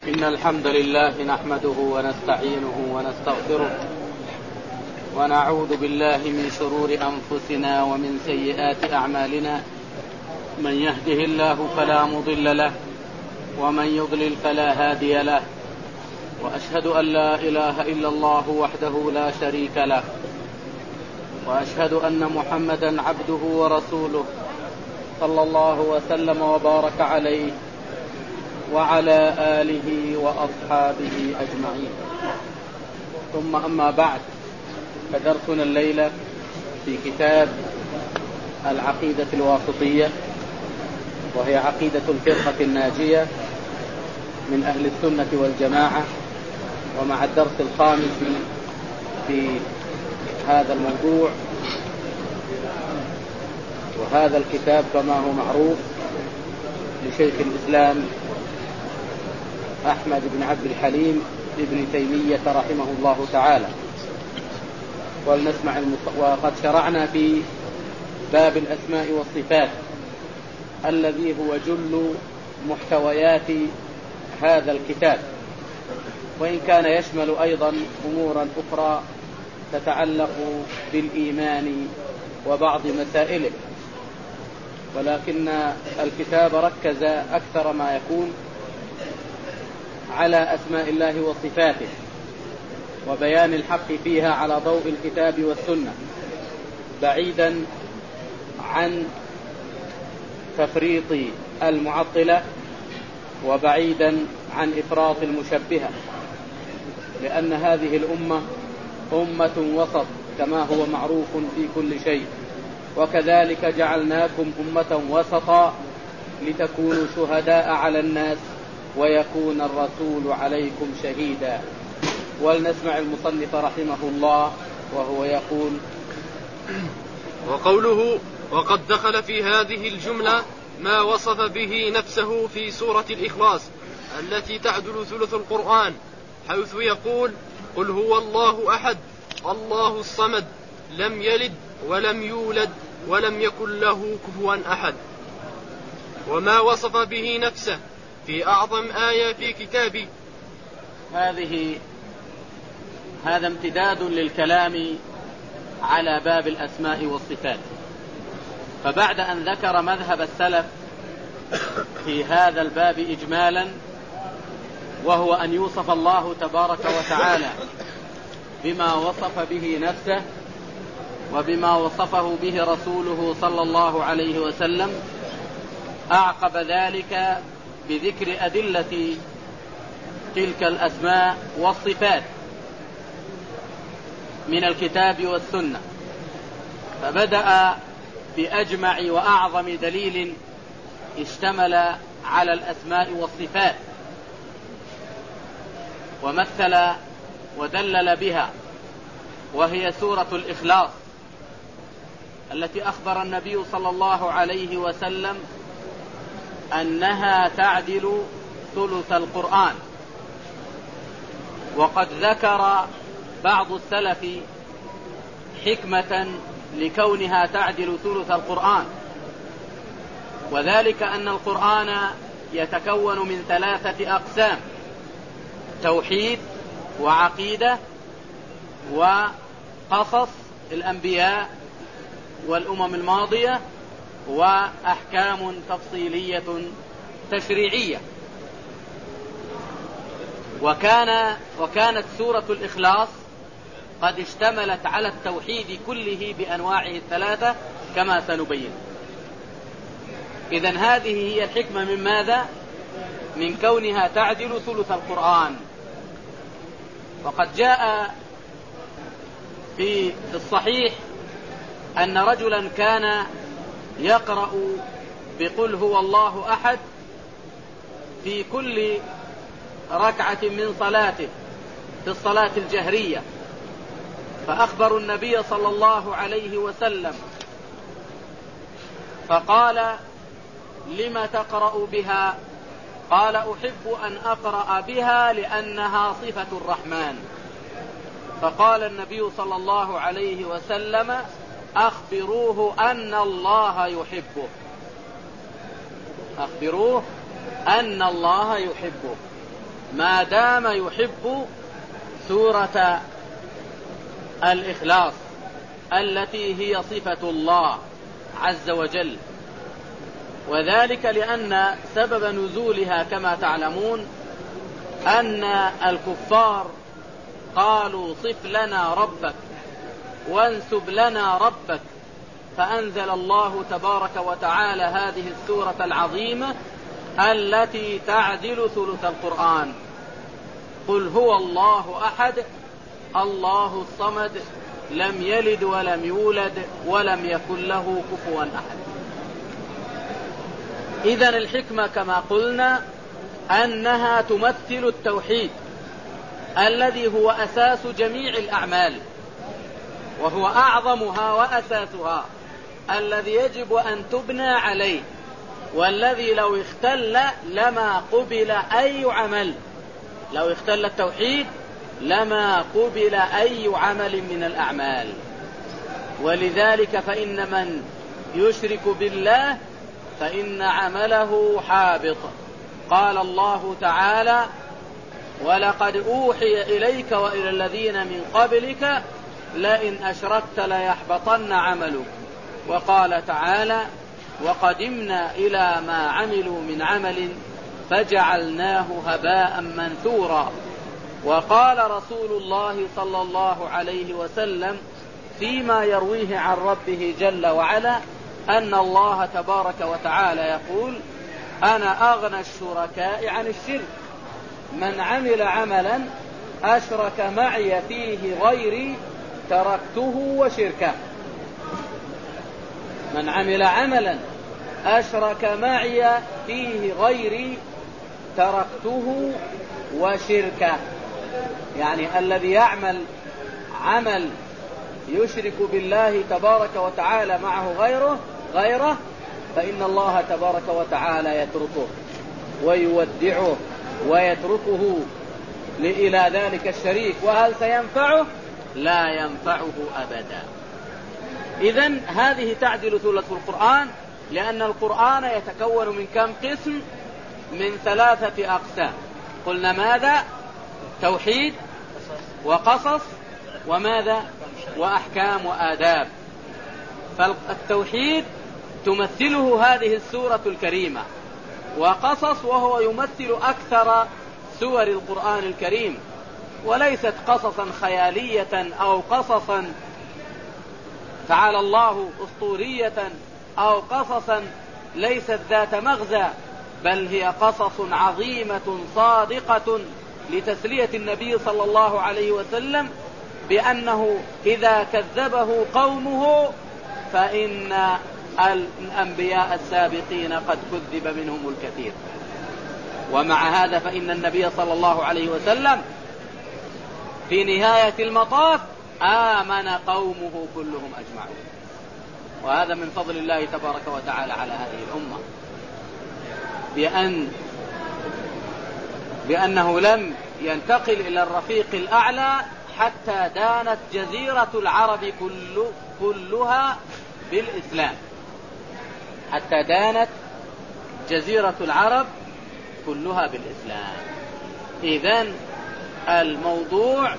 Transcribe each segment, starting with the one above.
إن الحمد لله نحمده ونستعينه ونستغفره ونعوذ بالله من شرور أنفسنا ومن سيئات أعمالنا. من يهده الله فلا مضل له ومن يضلل فلا هادي له، وأشهد أن لا إله إلا الله وحده لا شريك له، وأشهد أن محمدا عبده ورسوله صلى الله وسلم وبارك عليه وعلى آله وأصحابه أجمعين. ثم أما بعد، فدرسنا الليلة في كتاب العقيدة الواسطية، وهي عقيدة الفرقة الناجية من أهل السنة والجماعة، ومع الدرس الخامس في هذا الموضوع. وهذا الكتاب كما هو معروف لشيخ الإسلام أحمد بن عبد الحليم ابن تيمية رحمه الله تعالى. وقد شرعنا في باب الأسماء والصفات الذي هو جل محتويات هذا الكتاب، وإن كان يشمل أيضا أمورا أخرى تتعلق بالإيمان وبعض مسائله، ولكن الكتاب ركز أكثر ما يكون على أسماء الله وصفاته وبيان الحق فيها على ضوء الكتاب والسنة، بعيدا عن تفريط المعطلة وبعيدا عن إفراط المشبهة، لأن هذه الأمة أمة وسط كما هو معروف في كل شيء، وكذلك جعلناكم أمة وسطا لتكونوا شهداء على الناس ويكون الرسول عليكم شهيدا. ولنسمع المصنف رحمه الله وهو يقول: وقوله: وقد دخل في هذه الجملة ما وصف به نفسه في سورة الإخلاص التي تعدل ثلث القرآن، حيث يقول: قل هو الله أحد الله الصمد لم يلد ولم يولد ولم يكن له كفوا أحد. وما وصف به نفسه في أعظم آية في كتابه. هذا امتداد للكلام على باب الأسماء والصفات. فبعد أن ذكر مذهب السلف في هذا الباب إجمالا، وهو أن يوصف الله تبارك وتعالى بما وصف به نفسه وبما وصفه به رسوله صلى الله عليه وسلم، أعقب ذلك بذكر أدلة تلك الأسماء والصفات من الكتاب والسنة. فبدأ بأجمع وأعظم دليل اشتمل على الأسماء والصفات ومثل ودلل بها، وهي سورة الإخلاص التي أخبر النبي صلى الله عليه وسلم أنها تعدل ثلث القرآن. وقد ذكر بعض السلف حكمة لكونها تعدل ثلث القرآن، وذلك أن القرآن يتكون من 3 أقسام: توحيد وعقيدة وقصص الأنبياء والأمم الماضية وأحكام تفصيلية تشريعية. وكانت سورة الإخلاص قد اشتملت على التوحيد كله بأنواعه 3 كما سنبين. إذن هذه هي الحكمة من ماذا؟ من كونها تعدل ثلث القرآن. وقد جاء في الصحيح أن رجلا كان يقرأ بقل هو الله أحد في كل ركعة من صلاته في الصلاة الجهرية، فأخبروا النبي صلى الله عليه وسلم فقال: لم تقرأ بها؟ قال: أحب أن أقرأ بها لأنها صفة الرحمن. فقال النبي صلى الله عليه وسلم: أخبروه أن الله يحبه. أخبروه أن الله يحبه. ما دام يحب سورة الإخلاص التي هي صفة الله عز وجل. وذلك لأن سبب نزولها كما تعلمون أن الكفار قالوا صف لنا ربك وانسب لنا ربك، فأنزل الله تبارك وتعالى هذه السورة العظيمة التي تعدل ثلث القرآن. قل هو الله أحد الله الصمد لم يلد ولم يولد ولم يكن له كفوا أحد. إذن الحكمة كما قلنا أنها تمثل التوحيد الذي هو أساس جميع الأعمال، وهو أعظمها وأساسها الذي يجب أن تبنى عليه، والذي لو اختل لما قبل أي عمل. لو اختل التوحيد لما قبل أي عمل من الأعمال. ولذلك فإن من يشرك بالله فإن عمله حابط. قال الله تعالى ولقد أوحي إليك وإلى الذين من قبلك لئن أشركت ليحبطن عملك. وقال تعالى وقدمنا إلى ما عملوا من عمل فجعلناه هباء منثورا. وقال رسول الله صلى الله عليه وسلم فيما يرويه عن ربه جل وعلا أن الله تبارك وتعالى يقول أنا أغنى الشركاء عن الشرك، من عمل عملا أشرك معي فيه غيري تركته وشركه. من عمل عملا أشرك معي فيه غيري تركته وشركه، يعني الذي يعمل عمل يشرك بالله تبارك وتعالى معه غيره فإن الله تبارك وتعالى يتركه ويودعه ويتركه إلى ذلك الشريك. وهل سينفعه؟ لا ينفعه أبدا. إذن هذه تعدل ثلث القرآن، لأن القرآن يتكون من كم قسم؟ من 3 أقسام. قلنا ماذا؟ توحيد وقصص وماذا؟ وأحكام وآداب. فالتوحيد تمثله هذه السورة الكريمة، وقصص وهو يمثل أكثر سور القرآن الكريم، وليست قصصا خيالية أو قصصا تعالى الله أسطورية أو قصصا ليست ذات مغزى، بل هي قصص عظيمة صادقة لتسلية النبي صلى الله عليه وسلم بأنه إذا كذبه قومه فإن الأنبياء السابقين قد كذب منهم الكثير. ومع هذا فإن النبي صلى الله عليه وسلم في نهاية المطاف آمن قومه كلهم أجمعون. وهذا من فضل الله تبارك وتعالى على هذه الأمة، بأنه لم ينتقل إلى الرفيق الأعلى حتى دانت جزيرة العرب كلها بالإسلام، حتى دانت جزيرة العرب كلها بالإسلام. إذن الموضوع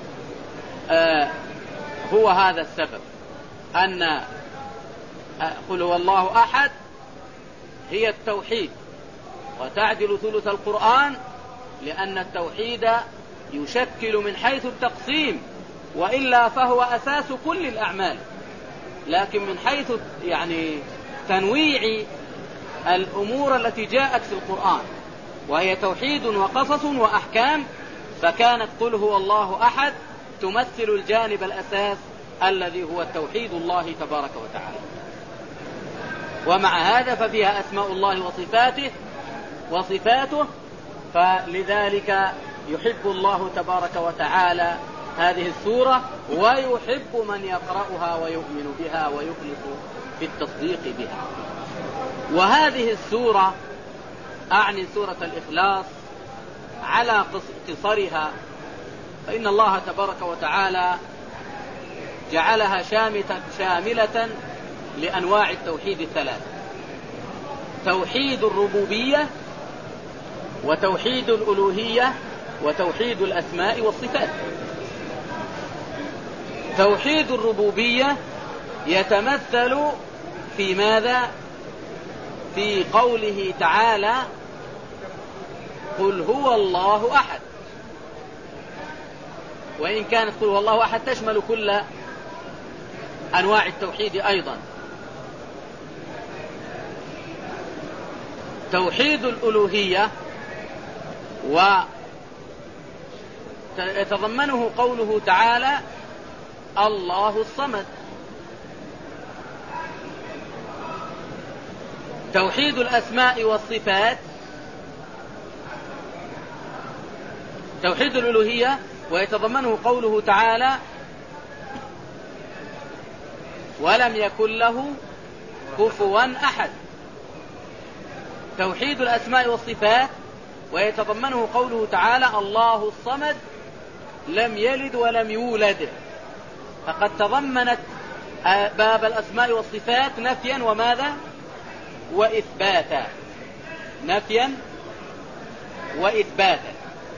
هو هذا السبب، أن قل هو الله أحد هي التوحيد، وتعدل ثلث القرآن لأن التوحيد يشكل من حيث التقسيم، وإلا فهو أساس كل الأعمال، لكن من حيث يعني تنويع الأمور التي جاءت في القرآن وهي توحيد وقصص وأحكام، فكانت قل هو الله أحد تمثل الجانب الأساس الذي هو توحيد الله تبارك وتعالى. ومع هذا ففيها أسماء الله وصفاته، فلذلك يحب الله تبارك وتعالى هذه السورة، ويحب من يقرأها ويؤمن بها ويخلص في التصديق بها. وهذه السورة أعني سورة الإخلاص على قصرها، فإن الله تبارك وتعالى جعلها شاملة لأنواع التوحيد 3: توحيد الربوبية، وتوحيد الألوهية وتوحيد الأسماء والصفات. توحيد الربوبية يتمثل في ماذا؟ في قوله تعالى قل هو الله أحد، وإن كانت قل هو الله أحد تشمل كل أنواع التوحيد أيضا. توحيد الألوهية ويتضمنه قوله تعالى الله الصمد. توحيد الأسماء والصفات، توحيد الألوهية ويتضمنه قوله تعالى ولم يكن له كفوا أحد. توحيد الأسماء والصفات ويتضمنه قوله تعالى الله الصمد لم يلد ولم يولد، فقد تضمنت باب الأسماء والصفات نفيا وماذا؟ وإثباتا، نفيا وإثباتا.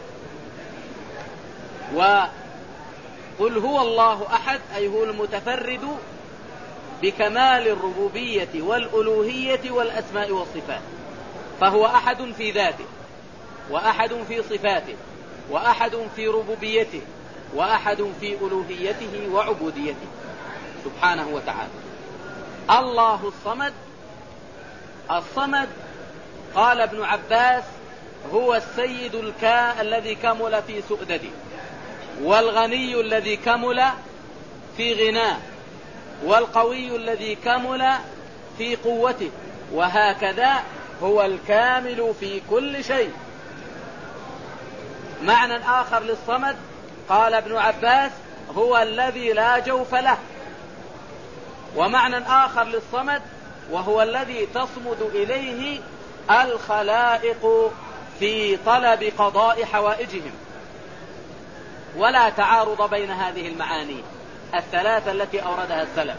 وقل هو الله أحد أي هو المتفرد بكمال الربوبية والألوهية والأسماء والصفات، فهو أحد في ذاته وأحد في صفاته وأحد في ربوبيته وأحد في ألوهيته وعبوديته سبحانه وتعالى. الله الصمد، الصمد قال ابن عباس هو السيد الذي كمل في سؤدده، والغني الذي كمل في غناه، والقوي الذي كمل في قوته، وهكذا هو الكامل في كل شيء. معنى آخر للصمد قال ابن عباس هو الذي لا جوف له. ومعنى آخر للصمد وهو الذي تصمد إليه الخلائق في طلب قضاء حوائجهم. ولا تعارض بين هذه المعاني الثلاثة التي أوردها السلف.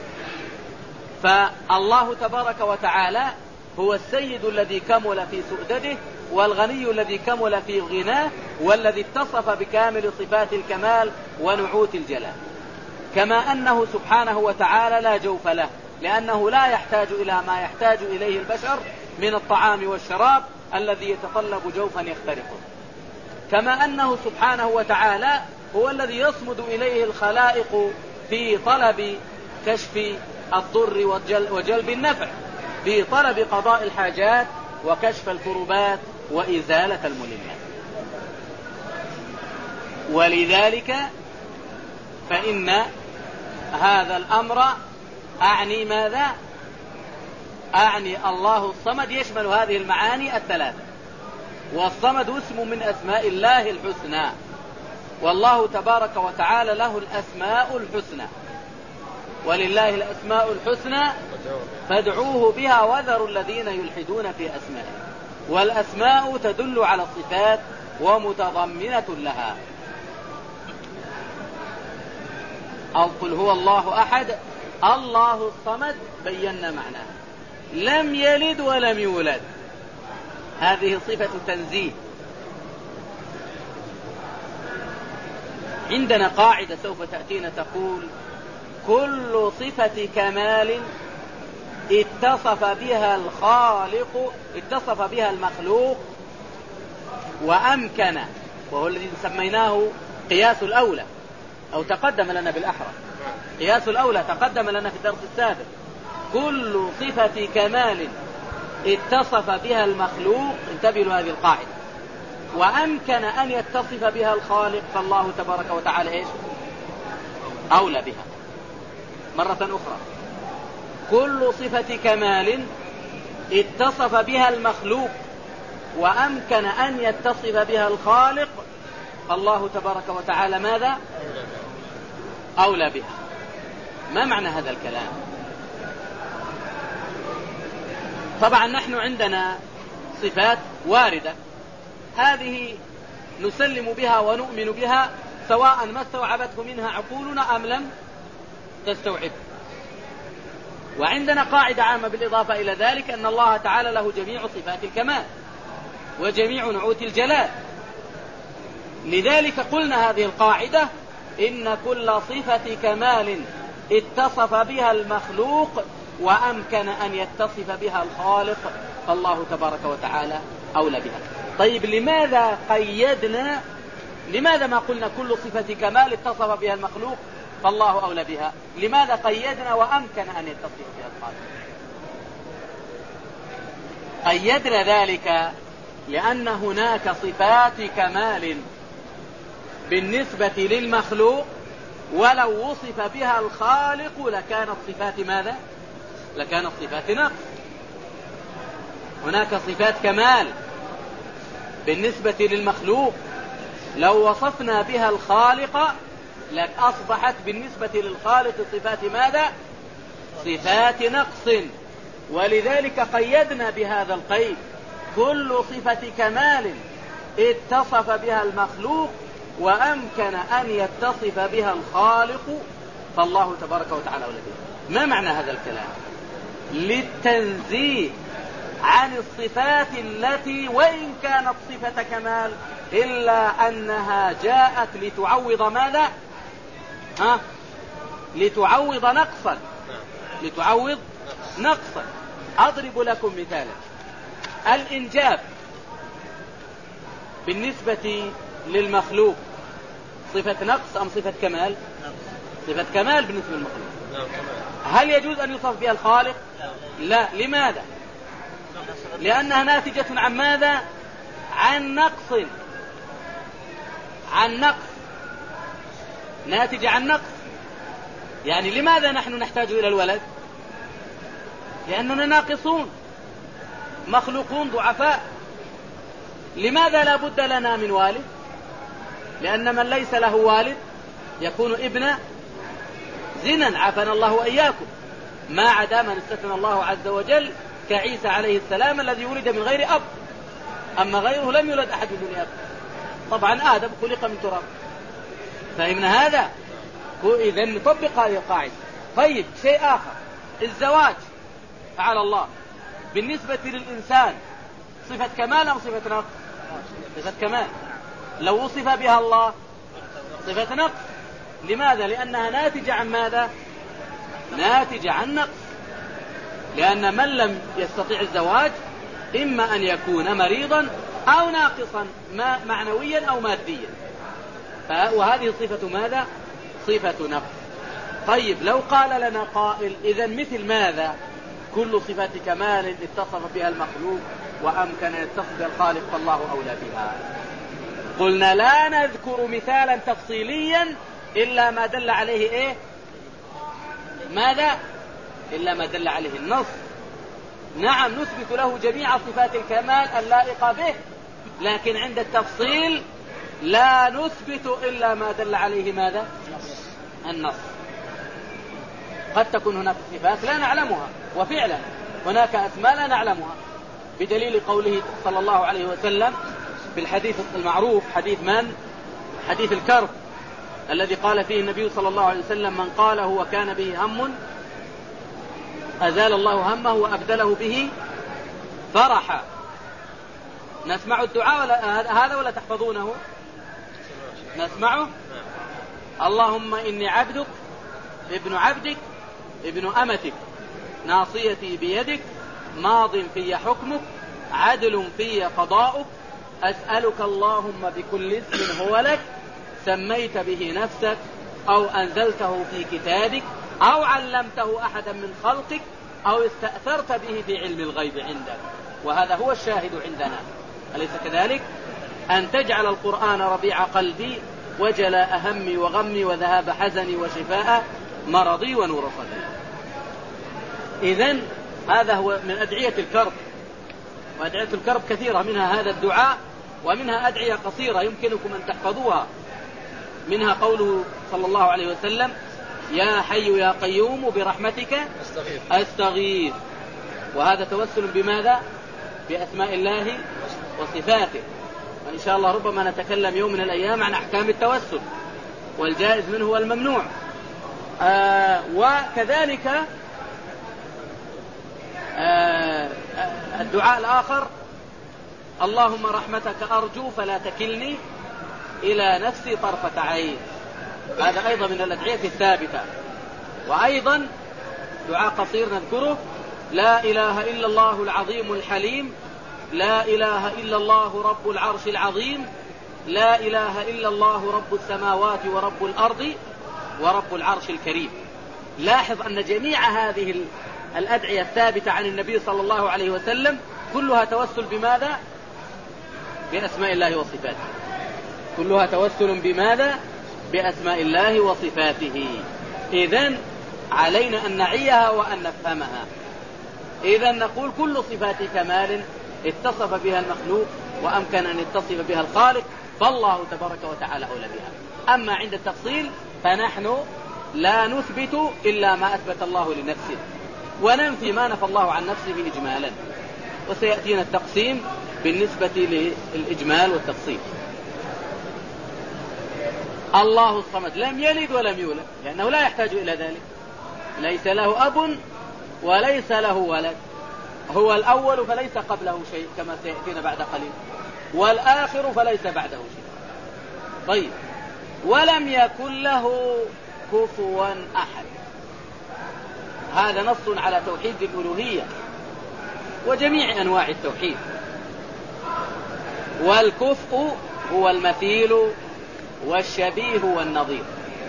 فالله تبارك وتعالى هو السيد الذي كمل في سؤدده، والغني الذي كمل في غناه، والذي اتصف بكامل صفات الكمال ونعوت الجلال. كما أنه سبحانه وتعالى لا جوف له، لأنه لا يحتاج إلى ما يحتاج إليه البشر من الطعام والشراب الذي يتطلب جوفا يخترقه. كما أنه سبحانه وتعالى هو الذي يصمد إليه الخلائق في طلب كشف الضر وجلب النفع، في طلب قضاء الحاجات وكشف الكربات وإزالة الملمات. ولذلك فإن هذا الأمر أعني ماذا؟ أعني الله الصمد يشمل هذه المعاني الثلاثة. والصمد اسم من أسماء الله الحسنى، والله تبارك وتعالى له الأسماء الحسنى، ولله الأسماء الحسنى فادعوه بها وذروا الذين يلحدون في أسمائه. والأسماء تدل على الصفات ومتضمنة لها. أو قل هو الله أحد الله الصمد بينا معناه، لم يلد ولم يولد، هذه صفة تنزيه. عندنا قاعدة سوف تأتينا تقول كل صفة كمال اتصف بها الخالق، اتصف بها المخلوق وأمكن، وهو الذي سميناه قياس الأولى، أو تقدم لنا بالأحرى قياس الأولى، تقدم لنا في الدرس السابق. كل صفة كمال اتصف بها المخلوق، انتبهوا هذه القاعدة، وأمكن أن يتصف بها الخالق، فالله تبارك وتعالى إيش؟ أولى بها. مرة أخرى، كل صفة كمال اتصف بها المخلوق وأمكن أن يتصف بها الخالق، فالله تبارك وتعالى ماذا؟ أولى بها. ما معنى هذا الكلام؟ طبعا نحن عندنا صفات واردة، هذه نسلم بها ونؤمن بها سواء ما استوعبته منها عقولنا أم لم تستوعب. وعندنا قاعدة عامة بالإضافة إلى ذلك أن الله تعالى له جميع صفات الكمال، وجميع نعوت الجلال. لذلك قلنا هذه القاعدة: إن كل صفة كمال اتصف بها المخلوق وأمكن أن يتصف بها الخالق فالله تبارك وتعالى أولى بها. طيب لماذا ما قلنا كل صفة كمال اتصف بها المخلوق فالله أولى بها؟ لماذا قيدنا وأمكن أن يتصف بها الخالق؟ قيدنا ذلك لأن هناك صفات كمال بالنسبة للمخلوق ولو وصف بها الخالق لكانت صفات ماذا؟ لكانت صفات نقص. هناك صفات كمال بالنسبة للمخلوق لو وصفنا بها الخالق لأصبحت بالنسبة للخالق صفات ماذا؟ صفات نقص. ولذلك قيدنا بهذا القيد: كل صفة كمال اتصف بها المخلوق وأمكن أن يتصف بها الخالق فالله تبارك وتعالى أولى بها. ما معنى هذا الكلام؟ للتنزيه عن الصفات التي وإن كانت صفة كمال إلا أنها جاءت لتعوض ماذا؟ لتعوض نقصا. لتعوض نقصا. أضرب لكم مثالا: الإنجاب بالنسبة للمخلوق صفة نقص أم صفة كمال؟ صفة كمال بالنسبة للمخلوق. هل يجوز أن يوصف بها الخالق؟ لا. لماذا؟ لأنها ناتجة عن ماذا؟ عن نقص. عن نقص. ناتجة عن نقص. يعني لماذا نحن نحتاج إلى الولد؟ لأننا ناقصون مخلوقون ضعفاء. لماذا لا بد لنا من والد؟ لأن من ليس له والد يكون ابن زنا، عافانا الله وإياكم، ما عدا من استثنى الله عز وجل كعيسى عليه السلام الذي ولد من غير أب، أما غيره لم يولد أحد من أب. طبعا آدم خلق من تراب. فهمنا هذا؟ إذا نطبق هذه القاعدة. طيب، شيء آخر: الزواج تعالى الله بالنسبة للإنسان صفة كمال أم صفة نقص؟ صفة كمال. لو وصف بها الله صفة نقص. لماذا؟ لأنها ناتجة عن ماذا؟ ناتجة عن نقص. لأن من لم يستطيع الزواج إما أن يكون مريضا أو ناقصا معنويا أو ماديا، وهذه صفة ماذا؟ صفة نقص. طيب، لو قال لنا قائل: إذن مثل ماذا؟ كل صفة كمال اتصف بها المخلوق وأمكن أن يتصف بها الخالق فالله أولى بها. قلنا: لا نذكر مثالا تفصيليا إلا ما دل عليه إيه؟ ماذا؟ إلا ما دل عليه النص. نعم، نثبت له جميع صفات الكمال اللائقة به، لكن عند التفصيل لا نثبت إلا ما دل عليه ماذا؟ النص. قد تكون هناك صفات لا نعلمها، وفعلا هناك أسماء لا نعلمها، بدليل قوله صلى الله عليه وسلم في الحديث المعروف: حديث من؟ حديث الكرب، الذي قال فيه النبي صلى الله عليه وسلم: من قاله وكان به هم أزال الله همه وأبدله به فرحا. نسمع الدعاء هذا ولا تحفظونه؟ نسمعه. اللهم إني عبدك ابن عبدك ابن أمتك ناصيتي بيدك ماض في حكمك عدل في قضاؤك أسألك اللهم بكل اسم هو لك سميت به نفسك أو أنزلته في كتابك أو علمته أحدا من خلقك أو استأثرت به في علم الغيب عندك. وهذا هو الشاهد عندنا، أليس كذلك؟ أن تجعل القرآن ربيع قلبي وجلاء همي وغمي وذهاب حزني وشفاء مرضي ونور صدري. إذن هذا هو من أدعية الكرب، وأدعية الكرب كثيرة، منها هذا الدعاء ومنها أدعية قصيرة يمكنكم أن تحفظوها، منها قوله صلى الله عليه وسلم: يا حي يا قيوم برحمتك أستغيث. وهذا توسل بماذا؟ بأسماء الله وصفاته. وإن شاء الله ربما نتكلم يوم من الأيام عن أحكام التوسل والجائز منه والممنوع. وكذلك الدعاء الآخر اللهم رحمتك أرجو فلا تكلني إلى نفسي طرفة عين. هذا أيضا من الأدعية الثابتة. وأيضا دعاء قصير نذكره: لا إله إلا الله العظيم الحليم، لا إله إلا الله رب العرش العظيم، لا إله إلا الله رب السماوات ورب الأرض ورب العرش الكريم. لاحظ أن جميع هذه الأدعية الثابتة عن النبي صلى الله عليه وسلم كلها توسل بماذا؟ بأسماء الله وصفاته. كلها توسل بماذا؟ بأسماء الله وصفاته. إذن علينا أن نعيها وأن نفهمها. إذن نقول كل صفات كمال اتصف بها المخلوق وأمكن أن يتصف بها الخالق، فالله تبارك وتعالى أولى بها. أما عند التفصيل فنحن لا نثبت إلا ما أثبت الله لنفسه، وننفي ما نفى الله عن نفسه إجمالا. وسيأتينا التقسيم بالنسبة للإجمال والتفصيل. الله الصمد لم يلد ولم يولد، لأنه لا يحتاج إلى ذلك. ليس له أب وليس له ولد، هو الأول فليس قبله شيء كما سيأتينا بعد قليل، والآخر فليس بعده شيء. طيب، ولم يكن له كفوا أحد. هذا نص على توحيد الألوهية وجميع أنواع التوحيد. والكفء هو المثيل والشبيه والنظير.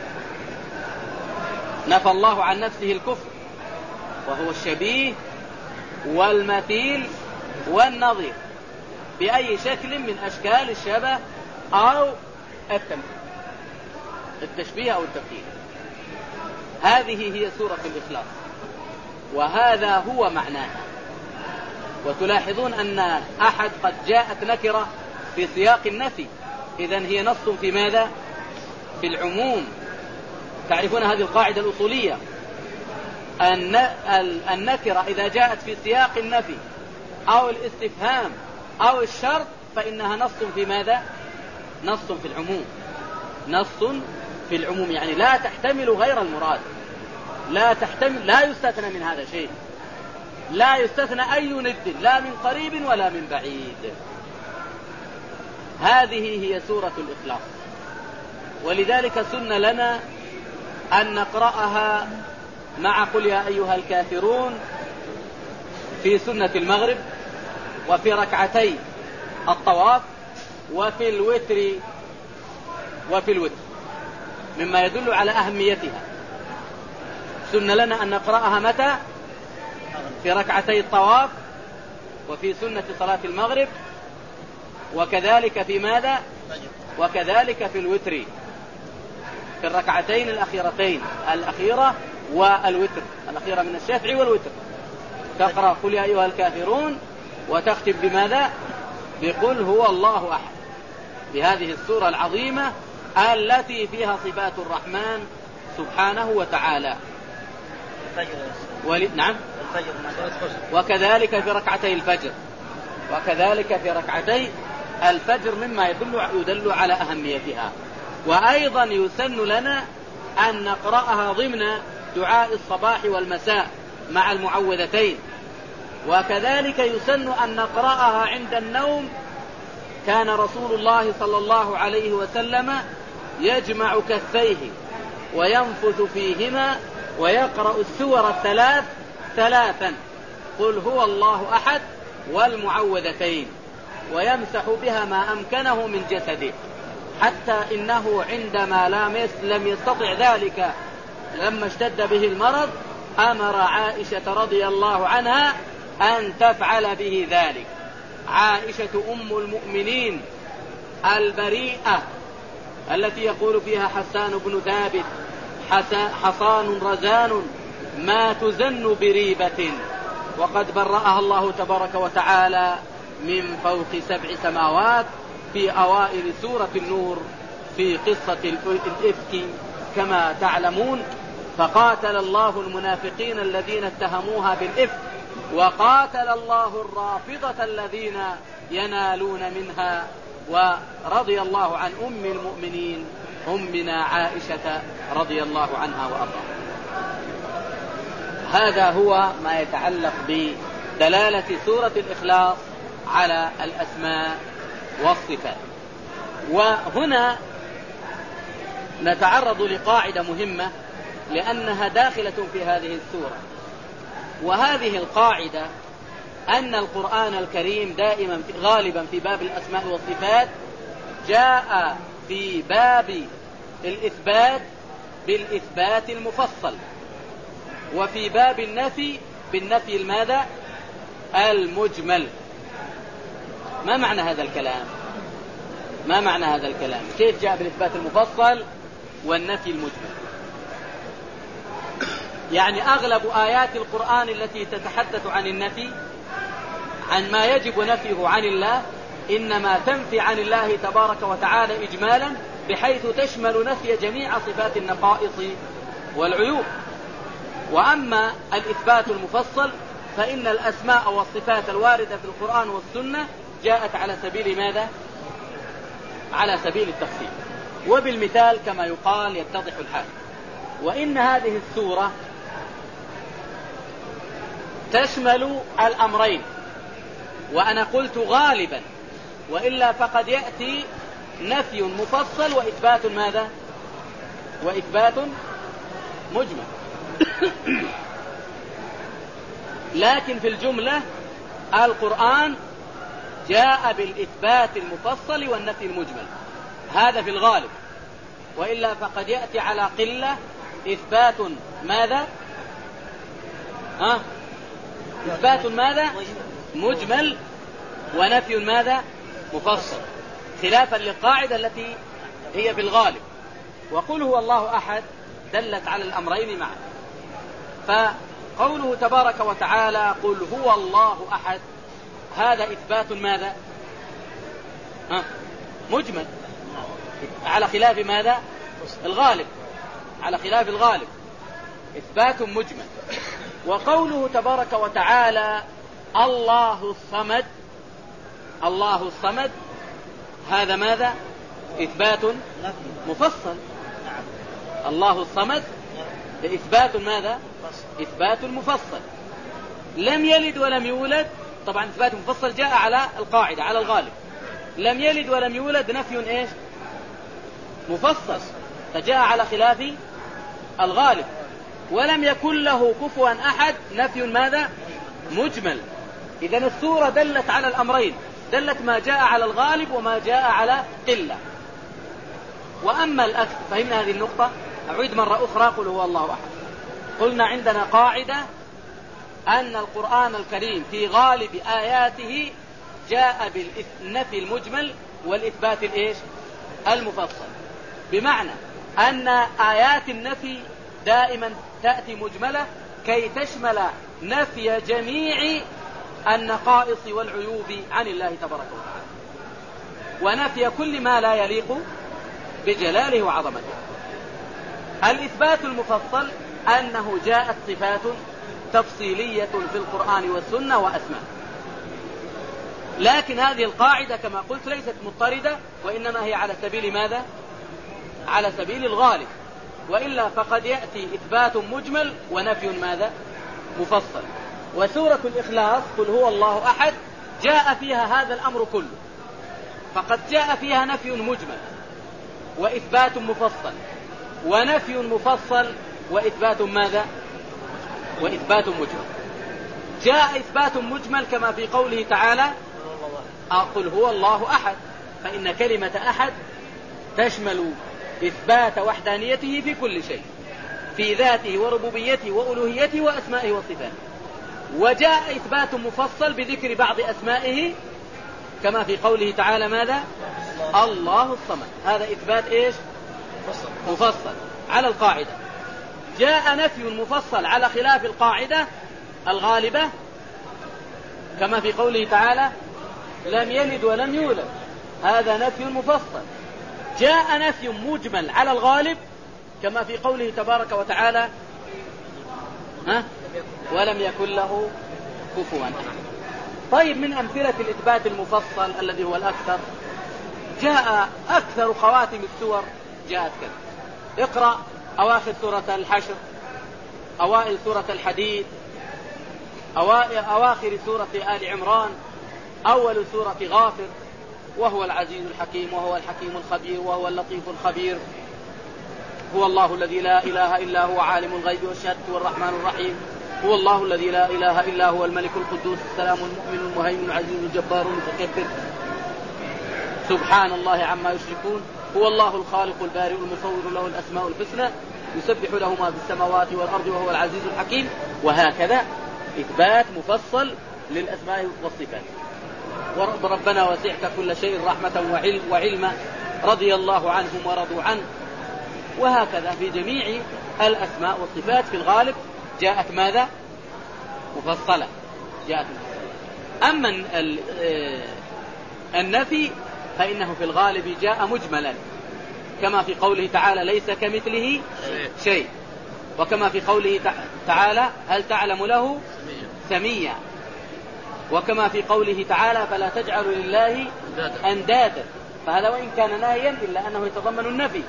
نفى الله عن نفسه الكفء وهو الشبيه والمثيل والنظير بأي شكل من أشكال الشبه أو التشبيه أو التمثيل. هذه هي سورة الإخلاص، وهذا هو معناها. وتلاحظون أن أحد قد جاءت نكرة في سياق النفي، إذن هي نص في ماذا؟ في العموم. تعرفون هذه القاعدة الأصولية، أن النكرة إذا جاءت في سياق النفي أو الاستفهام أو الشرط فإنها نص في ماذا؟ نص في العموم. نص في العموم يعني لا تحتمل غير المراد، لا يستثنى من هذا شيء، لا يستثنى أي ند، لا من قريب ولا من بعيد. هذه هي سورة الإخلاص. ولذلك سن لنا أن نقرأها مع قل يا أيها الكافرون في سنة المغرب، وفي ركعتي الطواف، وفي الوتر مما يدل على أهميتها. سن لنا أن نقرأها متى؟ في ركعتي الطواف، وفي سنة صلاة المغرب، وكذلك في ماذا؟ وكذلك في الوتر، في الركعتين الأخيرتين، الأخيرة والوتر، الأخيرة من الشافعي والوتر. تقرأ قل يا أيها الكافرون وتختم بماذا؟ بقل هو الله أحد، بهذه السورة العظيمة التي فيها صفات الرحمن سبحانه وتعالى. نعم. وكذلك في ركعتي الفجر، وكذلك في ركعتي الفجر مما يدل على أهميتها. وأيضا يسن لنا أن نقرأها ضمن دعاء الصباح والمساء مع المعوذتين. وكذلك يسن أن نقرأها عند النوم. كان رسول الله صلى الله عليه وسلم يجمع كفيه وينفث فيهما ويقرأ السور الثلاث ثلاثا، قل هو الله أحد والمعوذتين، ويمسح بها ما أمكنه من جسده، حتى إنه عندما لم يستطع ذلك لما اشتد به المرض أمر عائشة رضي الله عنها أن تفعل به ذلك. عائشة أم المؤمنين البريئة التي يقول فيها حسان بن ثابت: حصان رزان ما تزن بريبة، وقد برأها الله تبارك وتعالى من فوق 7 سماوات في أوائل سورة النور في قصة الإفك كما تعلمون. فقاتل الله المنافقين الذين اتهموها بالإفك، وقاتل الله الرافضة الذين ينالون منها. ورضي الله عن أم المؤمنين أمنا عائشة رضي الله عنها وأرضاها. هذا هو ما يتعلق بدلالة سورة الإخلاص على الأسماء والصفات. وهنا نتعرض لقاعدة مهمة لأنها داخلة في هذه السورة، وهذه القاعدة أن القرآن الكريم دائما غالبا في باب الأسماء والصفات جاء في باب الإثبات بالإثبات المفصل، وفي باب النفي بالنفي الماذا؟ المجمل. ما معنى هذا الكلام؟ ما معنى هذا الكلام؟ كيف جاء بالإثبات المفصل والنفي المجمل؟ يعني أغلب آيات القرآن التي تتحدث عن النفي، عن ما يجب نفيه عن الله، إنما تنفي عن الله تبارك وتعالى إجمالا، بحيث تشمل نفي جميع صفات النقائص والعيوب. وأما الإثبات المفصل فإن الأسماء والصفات الواردة في القرآن والسنة جاءت على سبيل ماذا؟ على سبيل التفصيل، وبالمثال كما يقال يتضح الحال. وإن هذه السورة تشمل الأمرين، وأنا قلت غالبا، وإلا فقد يأتي نفي مفصل وإثبات ماذا؟ وإثبات مجمل. لكن في الجملة القرآن جاء بالإثبات المفصل والنفي المجمل، هذا في الغالب، وإلا فقد يأتي على قلة إثبات ماذا؟ إثبات ماذا؟ مجمل، ونفي ماذا؟ مفصل، خلافا للقاعدة التي هي في الغالب. وقل هو الله أحد دلت على الأمرين معا، فقوله تبارك وتعالى قل هو الله أحد هذا إثبات ماذا؟ مجمل، على خلاف ماذا؟ الغالب، على خلاف الغالب، إثبات مجمل. وقوله تبارك وتعالى الله الصمد، الله الصمد هذا ماذا؟ إثبات مفصل. الله الصمد إثبات ماذا؟ إثبات مفصل. لم يلد ولم يولد، طبعا إثبات مفصل جاء على القاعدة على الغالب. لم يلد ولم يولد نفي إيش؟ مفصل، فجاء على خلاف الغالب. ولم يكن له كفوا أحد نفي ماذا؟ مجمل. إذن السورة دلت على الأمرين، دلت ما جاء على الغالب وما جاء على قلة. وأما الأكثر، فهمنا هذه النقطة؟ أعيد مرة أخرى قل هو الله أحد. قلنا عندنا قاعدة أن القرآن الكريم في غالب آياته جاء بالنفي المجمل والإثبات الإيش؟ المفصل، بمعنى أن آيات النفي دائما تأتي مجملة كي تشمل نفي جميع النقائص والعيوب عن الله تبارك وتعالى، ونفي كل ما لا يليق بجلاله وعظمته. الإثبات المفصل أنه جاءت صفات تفصيلية في القرآن والسنة وأسماء، لكن هذه القاعدة كما قلت ليست مضطردة، وإنما هي على سبيل ماذا؟ على سبيل الغالب، وإلا فقد يأتي إثبات مجمل ونفي ماذا؟ مفصل. وسورة الإخلاص قل هو الله أحد جاء فيها هذا الأمر كله، فقد جاء فيها نفي مجمل وإثبات مفصل، ونفي مفصل وإثبات ماذا؟ وإثبات مجمل. جاء إثبات مجمل كما في قوله تعالى قل هو الله أحد، فإن كلمة أحد تشمل إثبات وحدانيته في كل شيء، في ذاته وربوبيته وألوهيته وأسمائه وصفاته. وجاء إثبات مفصل بذكر بعض أسمائه كما في قوله تعالى ماذا؟ الله الصمد، هذا إثبات إيش؟ مفصل على القاعدة. جاء نفي مفصل على خلاف القاعدة الغالبة كما في قوله تعالى لم يلد ولم يولد، هذا نفي مفصل. جاء نفي مجمل على الغالب كما في قوله تبارك وتعالى ولم يكن له كفوا أحد. طيب، من أمثلة الإثبات المفصل الذي هو الأكثر، جاء أكثر خواتم السور جاءت كذا. اقرأ أواخر سورة الحشر، أوائل سورة الحديد، أواخر سورة آل عمران، أول سورة غافر، وهو العزيز الحكيم وهو الحكيم الخبير وهو اللطيف الخبير. هو الله الذي لا إله إلا هو عالم الغيب والشهادة والرحمن الرحيم. هو الله الذي لا إله إلا هو الملك القدوس السلام المؤمن المهيمن العزيز الجبار المتكبر سبحان الله عما يشركون. هو الله الخالق البارئ المصور له الأسماء الحسنى يسبح له ما في السماوات والأرض وهو العزيز الحكيم. وهكذا إثبات مفصل للأسماء والصفات. وربنا وسعت كل شيء رحمة وعلما رضي الله عنهم ورضوا عنه. وهكذا في جميع الأسماء والصفات في الغالب جاءت ماذا؟ مفصلة جاءت مفصلة. أما النفي فإنه في الغالب جاء مجملا، كما في قوله تعالى ليس كمثله شيء، وكما في قوله تعالى هل تعلم له سميا، وكما في قوله تعالى فلا تجعلوا لله أندادا. فهذا وإن كان ناهيا إلا أنه يتضمن النفي.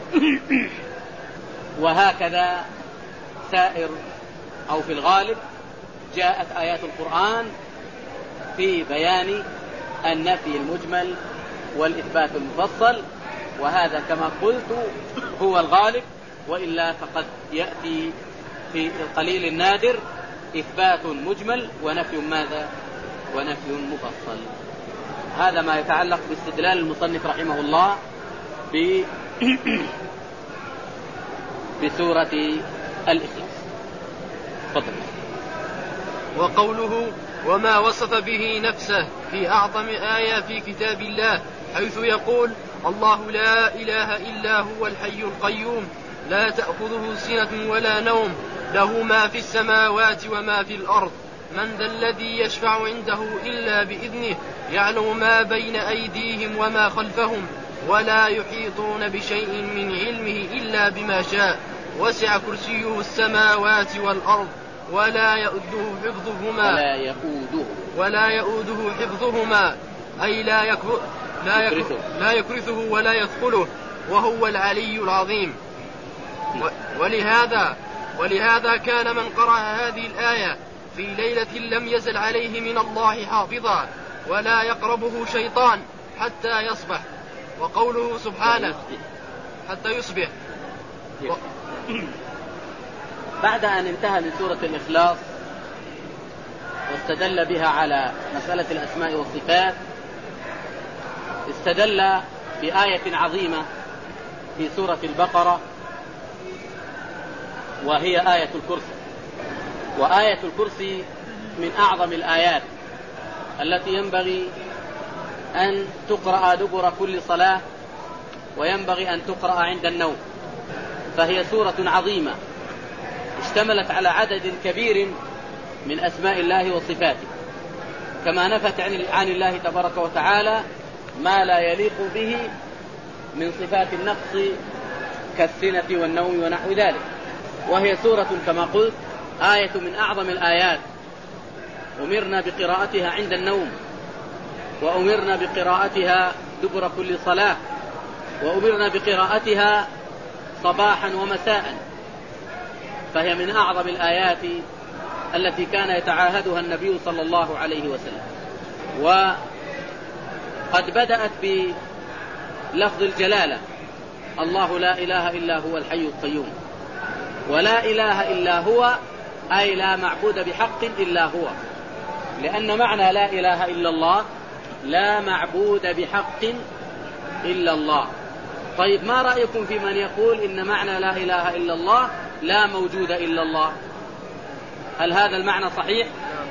وهكذا سائر أو في الغالب جاءت آيات القرآن في بيان النفي المجمل والإثبات المفصل. وهذا كما قلت هو الغالب، وإلا فقد يأتي في القليل النادر إثبات مجمل ونفي ماذا؟ ونفي مفصل. هذا ما يتعلق باستدلال المصنف رحمه الله بسورة الإخلاص. تفضل. وقوله وما وصف به نفسه في أعظم آية في كتاب الله، حيث يقول الله لا إله إلا هو الحي القيوم لا تأخذه سنة ولا نوم له ما في السماوات وما في الأرض من ذا الذي يشفع عنده إلا بإذنه يعلم ما بين أيديهم وما خلفهم ولا يحيطون بشيء من علمه إلا بما شاء وسع كرسيه السماوات والأرض ولا يؤوده حفظهما أي لا يكرثه ولا يثقله وهو العلي العظيم. ولهذا كان من قرأ هذه الآية في ليلة لم يزل عليه من الله حافظا ولا يقربه شيطان حتى يصبح. وقوله سبحانه حتى يصبح. بعد أن انتهى من سورة الإخلاص واستدل بها على مسألة الأسماء والصفات، استدل بآية عظيمة في سورة البقرة، وهي آية الكرسي. وآية الكرسي من أعظم الآيات التي ينبغي أن تقرأ دبر كل صلاة، وينبغي أن تقرأ عند النوم. فهي سورة عظيمة اشتملت على عدد كبير من أسماء الله وصفاته، كما نفت عن الله تبارك وتعالى ما لا يليق به من صفات النقص كالسنة والنوم ونحو ذلك. وهي سورة كما قلت آية من أعظم الآيات، أمرنا بقراءتها عند النوم، وأمرنا بقراءتها دبر كل صلاة، وأمرنا بقراءتها صباحا ومساء. فهي من أعظم الآيات التي كان يتعاهدها النبي صلى الله عليه وسلم. وقد بدأت بلفظ الجلالة الله لا إله إلا هو الحي القيوم. ولا إله إلا هو أي لا معبود بحق إلا هو، لأن معنى لا إله إلا الله لا معبود بحق إلا الله. طيب ما رأيكم في من يقول إن معنى لا إله إلا الله لا موجود إلا الله؟ هل هذا المعنى صحيح؟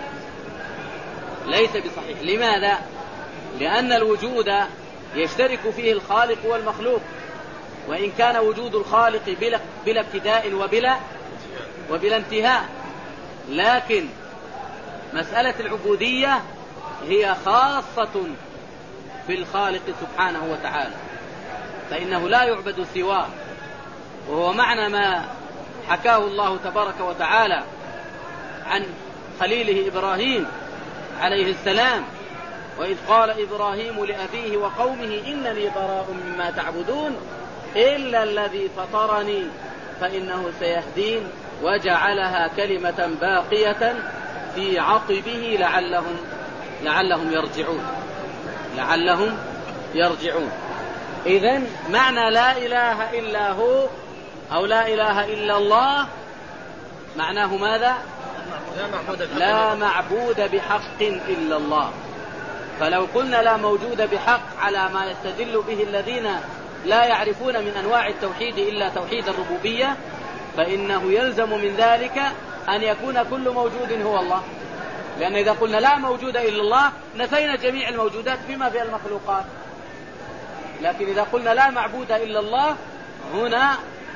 ليس بصحيح. لماذا؟ لأن الوجود يشترك فيه الخالق والمخلوق، وإن كان وجود الخالق بلا ابتداء وبلا انتهاء، لكن مسألة العبودية هي خاصة بالخالق سبحانه وتعالى، فإنه لا يعبد سواه. وهو معنى ما حكاه الله تبارك وتعالى عن خليله إبراهيم عليه السلام: وإذ قال إبراهيم لأبيه وقومه إنني براء مما تعبدون إلا الذي فطرني فإنه سيهدين وجعلها كلمة باقية في عقبه لعلهم لعلهم يرجعون. إذن معنى لا إله إلا هو أو لا إله إلا الله معناه ماذا؟ لا معبود بحق إلا الله. فلو قلنا لا موجود بحق على ما يستدل به الذين لا يعرفون من أنواع التوحيد إلا توحيد الربوبية، فإنه يلزم من ذلك أن يكون كل موجود هو الله، لأن إذا قلنا لا موجود إلا الله نفينا جميع الموجودات بما في المخلوقات. لكن إذا قلنا لا معبود إلا الله هنا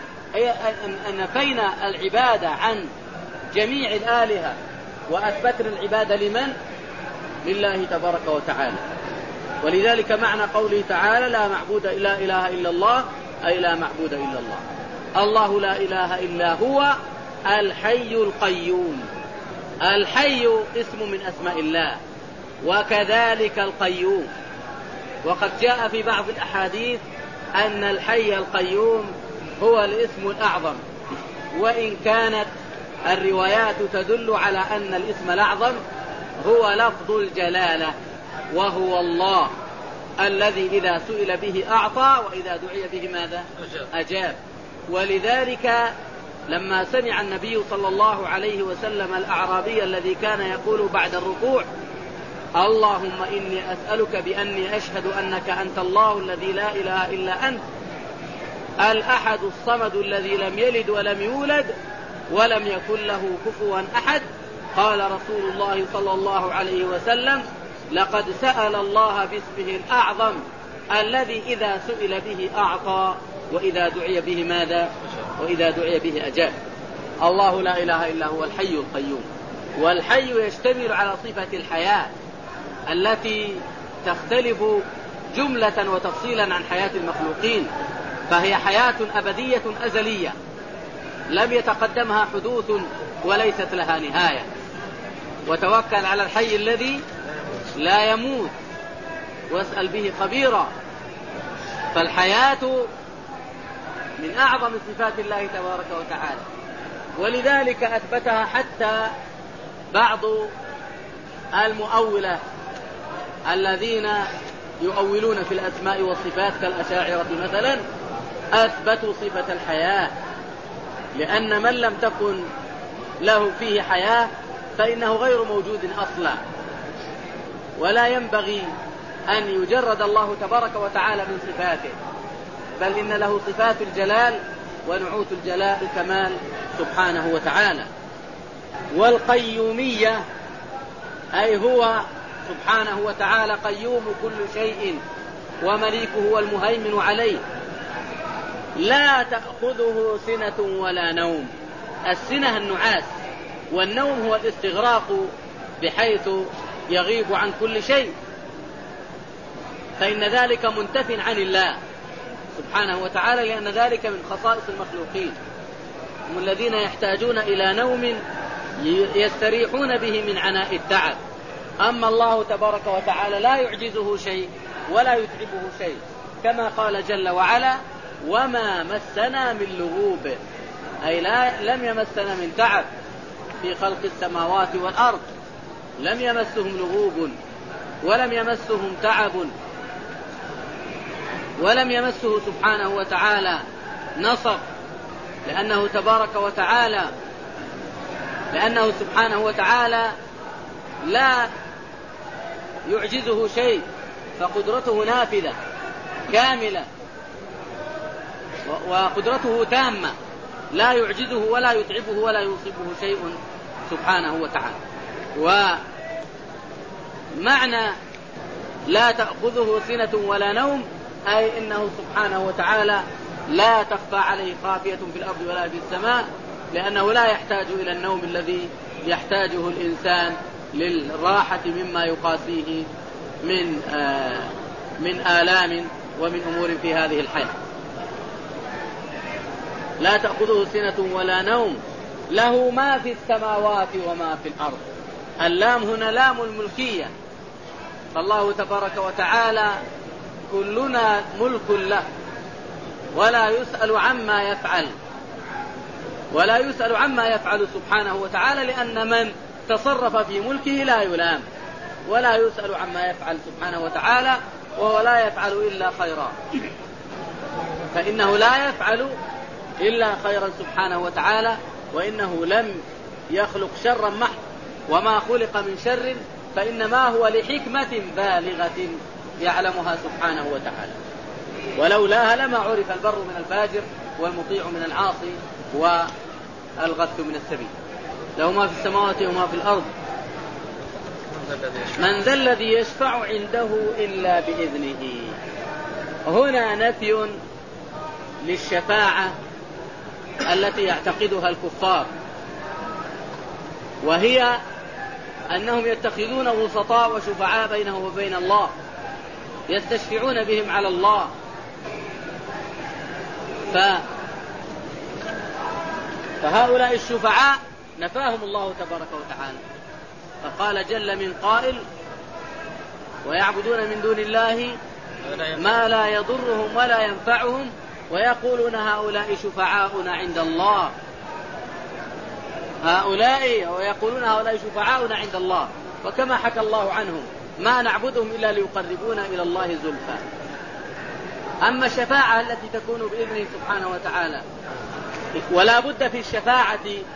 نفينا العبادة عن جميع الآلهة وأثبتنا العبادة لمن؟ لله تبارك وتعالى. ولذلك معنى قوله تعالى لا إله إلا الله أي لا معبود إلا الله. الله لا إله إلا هو الحي القيوم. الحي اسم من أسماء الله، وكذلك القيوم. وقد جاء في بعض الأحاديث أن الحي القيوم هو الاسم الأعظم، وإن كانت الروايات تدل على أن الاسم الأعظم هو لفظ الجلالة، وهو الله الذي إذا سئل به أعطى وإذا دعي به ماذا؟ أجاب. ولذلك لما سمع النبي صلى الله عليه وسلم الأعرابي الذي كان يقول بعد الركوع اللهم إني أسألك بأني أشهد أنك أنت الله الذي لا إله إلا أنت الأحد الصمد الذي لم يلد ولم يولد ولم يكن له كفوا أحد، قال رسول الله صلى الله عليه وسلم لقد سأل الله باسمه الأعظم الذي إذا سئل به أعطى وإذا دعي به ماذا؟ وإذا دعي به أجاب. الله لا إله إلا هو الحي القيوم. والحي يشتمل على صفة الحياة التي تختلف جملة وتفصيلا عن حياة المخلوقين، فهي حياة أبدية أزلية لم يتقدمها حدوث وليست لها نهاية. وتوكل على الحي الذي لا يموت واسأل به خبيرا. فالحياة من أعظم صفات الله تبارك وتعالى، ولذلك أثبتها حتى بعض المؤولة الذين يؤولون في الأسماء والصفات كالأشاعرة مثلا أثبتوا صفة الحياة، لأن من لم تكن له فيه حياة فإنه غير موجود أصلا. ولا ينبغي أن يجرد الله تبارك وتعالى من صفاته، بل إن له صفات الجلال ونعوت الكمال سبحانه وتعالى. والقيومية أي هو سبحانه وتعالى قيوم كل شيء ومليكه والمهيمن عليه، لا تأخذه سنة ولا نوم. السنة النعاس، والنوم هو الاستغراق بحيث يغيب عن كل شيء، فإن ذلك منتف عن الله سبحانه وتعالى، لأن ذلك من خصائص المخلوقين، هم الذين يحتاجون إلى نوم يستريحون به من عناء التعب. أما الله تبارك وتعالى لا يعجزه شيء ولا يتعبه شيء، كما قال جل وعلا وما مسنا من لغوب، أي لم يمسنا من تعب في خلق السماوات والأرض، لم يمسهم لغوب ولم يمسهم تعب ولم يمسه سبحانه وتعالى نصب، لأنه سبحانه وتعالى لا يعجزه شيء، فقدرته نافذة كاملة وقدرته تامة، لا يعجزه ولا يتعبه ولا يصيبه شيء سبحانه وتعالى. ومعنى لا تأخذه سنة ولا نوم أي إنه سبحانه وتعالى لا تخفى عليه خافية في الأرض ولا في السماء، لأنه لا يحتاج إلى النوم الذي يحتاجه الإنسان للراحة مما يقاسيه من آلام ومن أمور في هذه الحياة. لا تأخذه سنة ولا نوم له ما في السماوات وما في الأرض. اللام هنا لام الملكية، فالله تبارك وتعالى كلنا ملك له ولا يسأل عما يفعل سبحانه وتعالى، لأن من تصرف في ملكه لا يلام، ولا يسأل عما يفعل سبحانه وتعالى، وهو لا يفعل إلا خيرا، فإنه لا يفعل إلا خيرا سبحانه وتعالى، وإنه لم يخلق شرا محض، وما خلق من شر فإنما هو لحكمة بالغة يعلمها سبحانه وتعالى، ولولاها لما عرف البر من الفاجر والمطيع من العاصي والغث من السبيل. له ما في السماوات وما في الأرض. من ذا الذي يشفع عنده إلا بإذنه. هنا نفي للشفاعة التي يعتقدها الكفار، وهي أنهم يتخذون وسطاء وشفعاء بينه وبين الله، يستشفعون بهم على الله. فهؤلاء الشفعاء نفاهم الله تبارك وتعالى، فقال جل من قائل: ويعبدون من دون الله ما لا يضرهم ولا ينفعهم ويقولون هؤلاء شفعاؤنا عند الله. ويقولون هؤلاء شفعاؤنا عند الله، وكما حكى الله عنهم: ما نعبدهم إلا ليقربونا إلى الله زلفى. أما الشفاعة التي تكون بإذنه سبحانه وتعالى، ولا بد في الشفاعة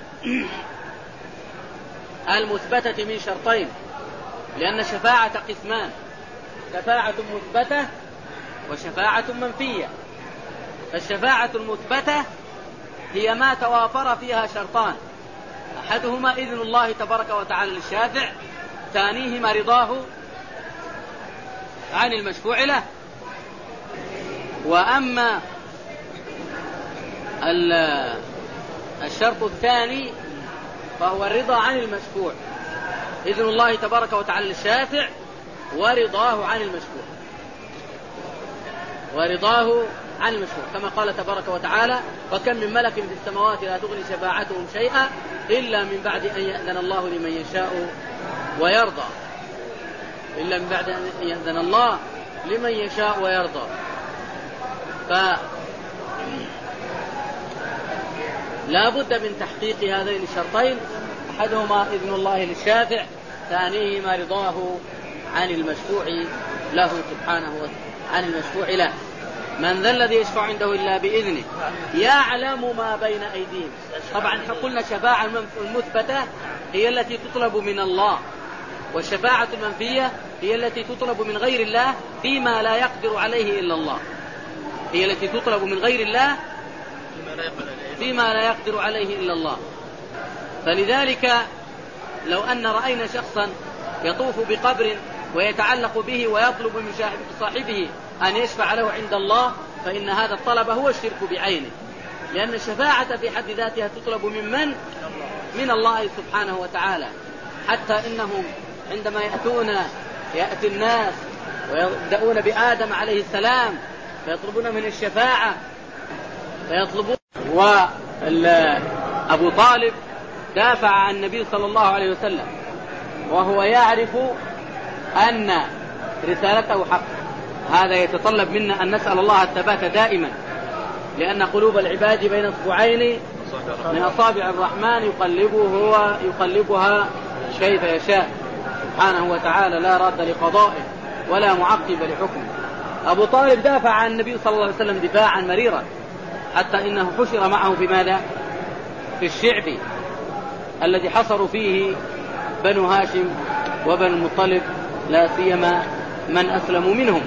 المثبتة من شرطين، لأن الشفاعة قسمان: شفاعة مثبتة وشفاعة منفية. فالشفاعة المثبتة هي ما توافر فيها شرطان: أحدهما إذن الله تبارك وتعالى للشافع، ثانيهما رضاه عن المشفوع له. وأما الشرط الثاني فهو الرضا عن المشفوع، إذن الله تبارك وتعالى للشافع ورضاه عن المشفوع، كما قال تبارك وتعالى: وكم من ملك في السماوات لا تغني شفاعتهم شيئا إلا من بعد أن يأذن الله لمن يشاء ويرضى. إلا من بعد أن يأذن الله لمن يشاء ويرضى. لا بد من تحقيق هذين الشرطين: أحدهما إذن الله للشافع، ثانيهما رضاه عن المشفوع له سبحانه وتعالى، عن المشفوع له. من ذا الذي يشفع عنده إلا بإذنه يعلم ما بين أيديهم. طبعا قلنا الشفاعة المثبتة هي التي تطلب من الله، والشفاعة المنفية هي التي تطلب من غير الله فيما لا يقدر عليه إلا الله. هي التي تطلب من غير الله فيما لا يقدر عليه إلا الله. فلذلك لو أن رأينا شخصا يطوف بقبر ويتعلق به ويطلب من صاحبه أن يشفع له عند الله، فإن هذا الطلب هو الشرك بعينه، لأن الشفاعة في حد ذاتها تطلب من الله سبحانه وتعالى. حتى إنهم عندما يأتي الناس ويبدأون بآدم عليه السلام فيطلبون من الشفاعة فيطلبون. وأبو طالب دافع عن النبي صلى الله عليه وسلم وهو يعرف أن رسالته حق. هذا يتطلب منا أن نسأل الله الثبات دائما، لأن قلوب العباد بين اصبعين من أصابع الرحمن يقلبها كيف يشاء سبحانه وتعالى، لا راد لقضائه ولا معقب لحكمه. أبو طالب دافع عن النبي صلى الله عليه وسلم دفاعا مريرا، حتى إنه حشر معه في ماذا؟ في الشعب الذي حصروا فيه بنو هاشم وبنو المطلب، لا سيما من أسلموا منهم.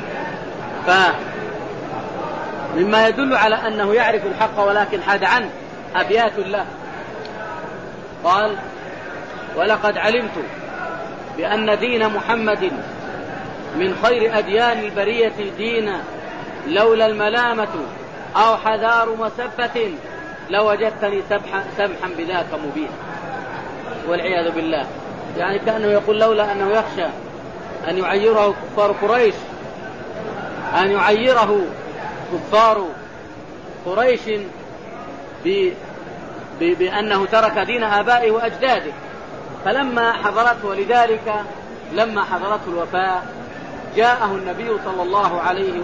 فمما يدل على أنه يعرف الحق ولكن حاد عنه أبيات له. قال: ولقد علمت بأن دين محمد من خير أديان البرية دينا، لولا الملامة أو حذار مسبة لوجدتني سمحا بذاك مبين. والعياذ بالله. يعني كأنه يقول لولا أنه يخشى أن يعيره كفار قريش، بأنه ترك دين آبائه وأجداده. فلما حضرته، ولذلك لما حضرته الوفاة جاءه النبي صلى الله عليه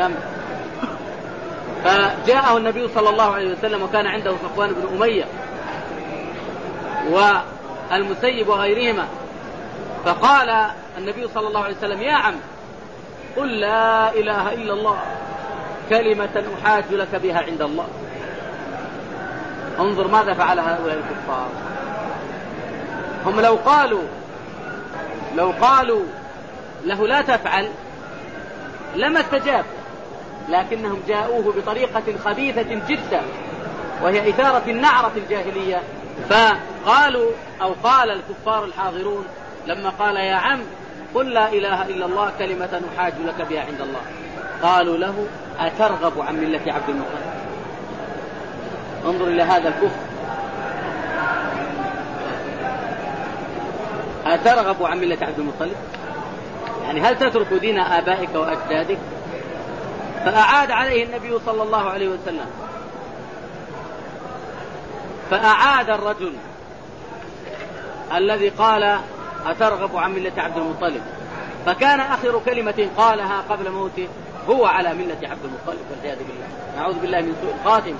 وسلم، وكان عنده صفوان بن أمية والمسيب وغيرهما. فقال النبي صلى الله عليه وسلم: يا عم قل لا إله إلا الله كلمة أحاج لك بها عند الله. انظر ماذا فعل هؤلاء الكفار. هم لو قالوا له لا تفعل لما استجاب، لكنهم جاءوه بطريقة خبيثة جدا، وهي إثارة النعرة الجاهلية. فقالوا أو قال الكفار الحاضرون لما قال: يا عم قل لا إله إلا الله كلمة أحاج لك بها عند الله، قالوا له: أترغب عن ملة عبد المطلب؟ انظر إلى هذا الكفر. أترغب عن ملة عبد المطلب؟ يعني هل تترك دين آبائك وأجدادك؟ فأعاد عليه النبي صلى الله عليه وسلم، فأعاد الرجل الذي قال: أترغب عن ملة عبد المطلب، فكان آخر كلمة قالها قبل موته: هو على ملة عبد المطلب، والعياذ بالله، نعوذ بالله من سوء الخاتمة.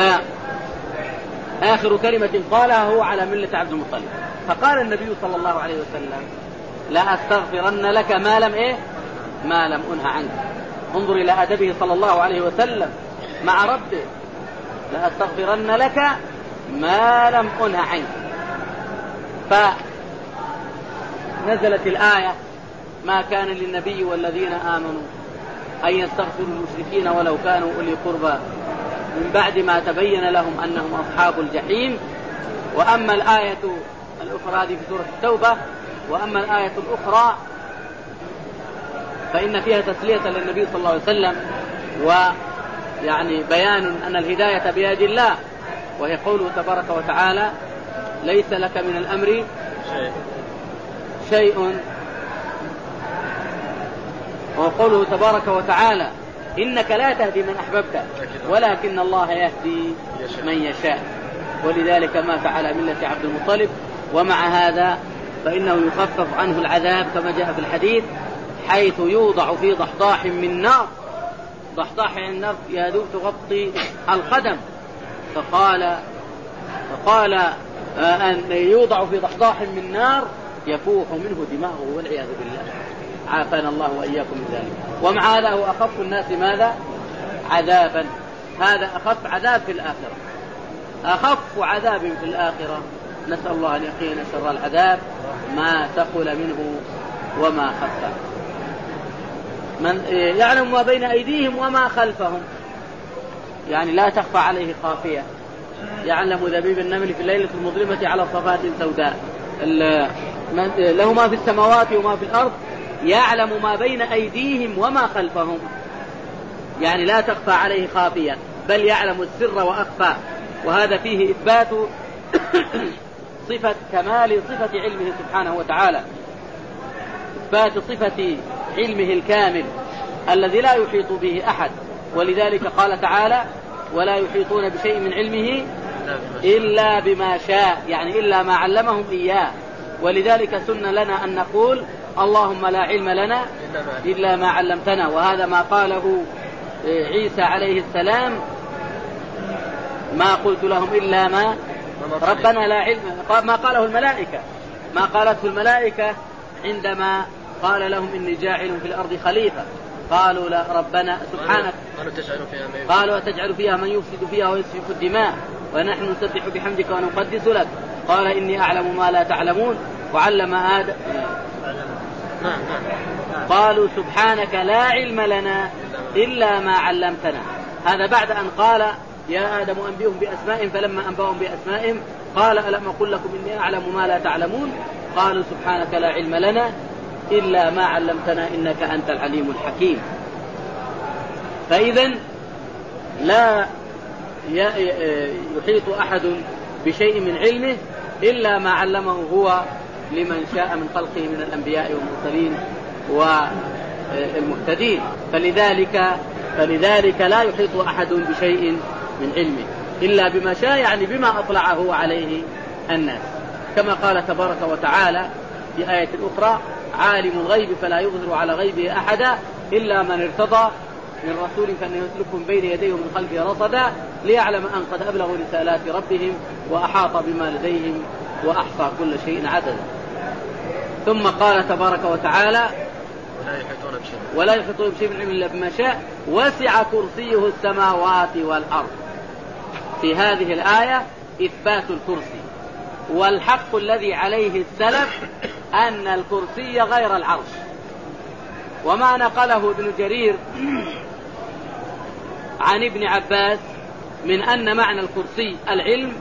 فآخر كلمة قالها: هو على ملة عبد المطلب. فقال النبي صلى الله عليه وسلم: لا أستغفرن لك ما لم أنه عنك. انظر إلى أدبه صلى الله عليه وسلم مع ربه: لا أستغفرن لك ما لم أنه عنك. فنزلت الآية: ما كان للنبي والذين آمنوا أن يستغفروا المشركين ولو كانوا أولي قربى من بعد ما تبين لهم أنهم أصحاب الجحيم. وأما الآية الأخرى هذه في سورة التوبة، وأما الآية الأخرى فإن فيها تسلية للنبي صلى الله عليه وسلم، ويعني بيان أن الهداية بيد الله، وهي قوله تبارك وتعالى: ليس لك من الأمر شيء. وقوله تبارك وتعالى: إنك لا تهدي من أحببت ولكن الله يهدي من يشاء. ولذلك مات على ملة عبد المطلب. ومع هذا فإنه يخفف عنه العذاب كما جاء في الحديث، حيث يوضع في ضحضاح من نار، ضحضاح النار يدوب تغطي القدم. فقال أن يوضع في ضحضاح من نار يفوح منه دماغه، والعياذ بالله، عافانا الله وإياكم من ذلك. ومع هذا هو أخف الناس ماذا؟ عذابا. هذا أخف عذاب في الآخرة، أخف عذاب في الآخرة. نسأل الله أن يقينا شر العذاب ما ثقل منه وما خف. من يعلم ما بين أيديهم وما خلفهم، يعني لا تخفى عليه خافية. يعلم دبيب النمل في الليلة المظلمة على صفات سوداء. له ما في السماوات وما في الأرض، يعلم ما بين أيديهم وما خلفهم، يعني لا تخفى عليه خافية، بل يعلم السر وأخفى. وهذا فيه إثبات صفة كمال صفة علمه سبحانه وتعالى، إثبات صفة علمه الكامل الذي لا يحيط به أحد. ولذلك قال تعالى: ولا يحيطون بشيء من علمه إلا بما شاء، يعني إلا ما علمهم إياه. ولذلك سن لنا أن نقول: اللهم لا علم لنا إلا ما علمتنا. وهذا ما قاله عيسى عليه السلام: ما قلت لهم إلا ما ربنا لا علم. ما قاله الملائكة، ما قالته الملائكة عندما قال لهم: إني جاعل في الأرض خليفة. قالوا: لا ربنا سبحانك، قالوا: أتجعل فيها من يفسد فيها ويسفك الدماء ونحن نسبح بحمدك ونقدس لك، قال: إني أعلم ما لا تعلمون. وعلم آدم. قالوا: سبحانك لا علم لنا إلا ما علمتنا. هذا بعد أن قال: يا آدم أنبئهم بأسمائهم، فلما أنبأهم بأسمائهم قال: ألم أقل لكم إني أعلم ما لا تعلمون. قالوا: سبحانك لا علم لنا إلا ما علمتنا إنك أنت العليم الحكيم. فإذن لا يحيط أحد بشيء من علمه إلا ما علمه هو لمن شاء من خلقه من الأنبياء والمرسلين والمهتدين. فلذلك لا يحيط أحد بشيء من علمه إلا بما شاء، يعني بما أطلعه عليه الناس، كما قال تبارك وتعالى في آية أخرى: عالم الغيب فلا يظهر على غيبه أحدا إلا من ارتضى من رسول فإنه يسلكهم بين يديه ومن خلفه رصدا ليعلم أن قد أبلغوا رسالات ربهم وأحاط بما لديهم وأحصى كل شيء عددا. ثم قال تبارك وتعالى ولا يحيطون بشيء من علم إلا بما شاء وسع كرسيه السماوات والأرض. في هذه الآية إثبات الكرسي، والحق الذي عليه السلف أن الكرسي غير العرش. وما نقله ابن جرير عن ابن عباس من أن معنى الكرسي العلم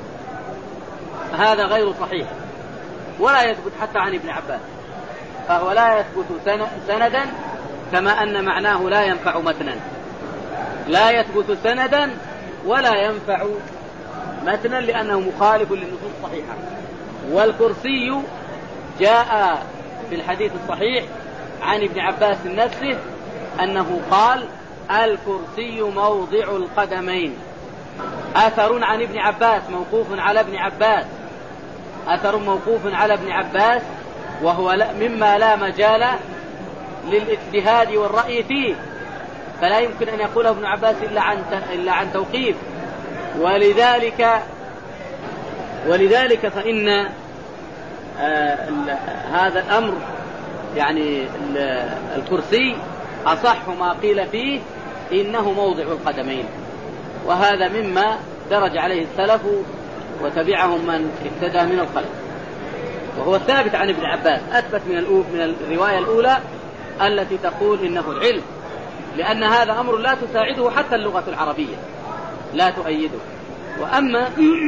هذا غير صحيح ولا يثبت حتى عن ابن عباس، فهو لا يثبت سندا، كما أن معناه لا ينفع متنا، لا يثبت سندا ولا ينفع متنا لأنه مخالف للنصوص الصحيحة. والكرسي جاء في الحديث الصحيح عن ابن عباس نفسه أنه قال الكرسي موضع القدمين. أثر عن ابن عباس موقوف على ابن عباس، أثر موقوف على ابن عباس، وهو مما لا مجال للاجتهاد والرأي فيه، فلا يمكن أن يقوله ابن عباس إلا عن توقيف. ولذلك فإن هذا الأمر يعني الكرسي أصح ما قيل فيه إنه موضع القدمين، وهذا مما درج عليه السلف وتبعهم من اهتدى من الخلف، وهو الثابت عن ابن عباس، أثبت من الرواية الأولى التي تقول إنه العلم، لأن هذا أمر لا تساعده حتى اللغة العربية، لا تؤيده. وأما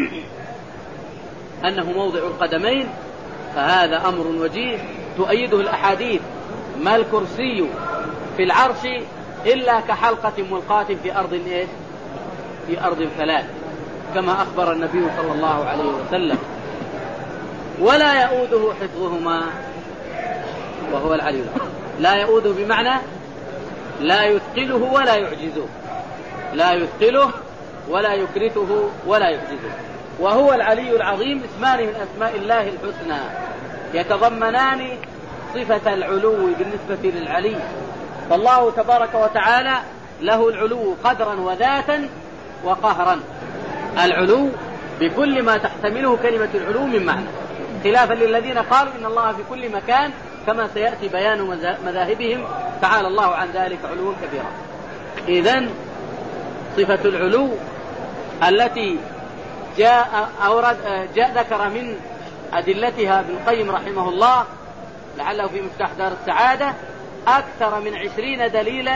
أنه موضع القدمين فهذا أمر وجيه تؤيده الأحاديث. ما الكرسي في العرش إلا كحلقة ملقاة في أرض إيه؟ في أرض ثلاث، كما أخبر النبي صلى الله عليه وسلم. ولا يؤوده حفظهما وهو العلي العظيم. لا يؤوده بمعنى لا يثقله ولا يعجزه، لا يثقله ولا يكرثه ولا يعجزه. وهو العلي العظيم اسمان من أسماء الله الحسنى يتضمنان صفة العلو بالنسبة للعلي، فالله تبارك وتعالى له العلو قدرا وذاتا وقهرا، العلو بكل ما تحتمله كلمة العلو من معنى، خلافا للذين قالوا إن الله في كل مكان، كما سيأتي بيان مذاهبهم، تعالى الله عن ذلك علوا كبيرا. إذن صفة العلو التي جاء ذكر من أدلتها ابن القيم رحمه الله لعله في مفتاح دار السعادة أكثر من 20 دليلا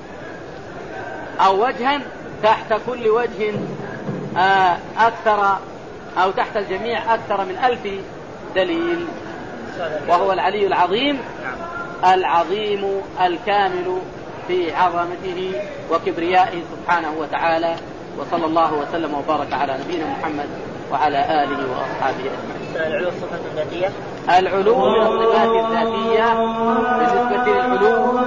أو وجها، تحت كل وجه أكثر أو تحت الجميع أكثر من 1000 دليل. وهو العلي العظيم العظيم الكامل في عظمته وكبريائه سبحانه وتعالى. وصلى الله وسلم وبارك على نبينا محمد وعلى آله وأصحابه أجمعين. العلو الصفة الذاتية، العلو من الصفات الذاتية بالنسبة للعلو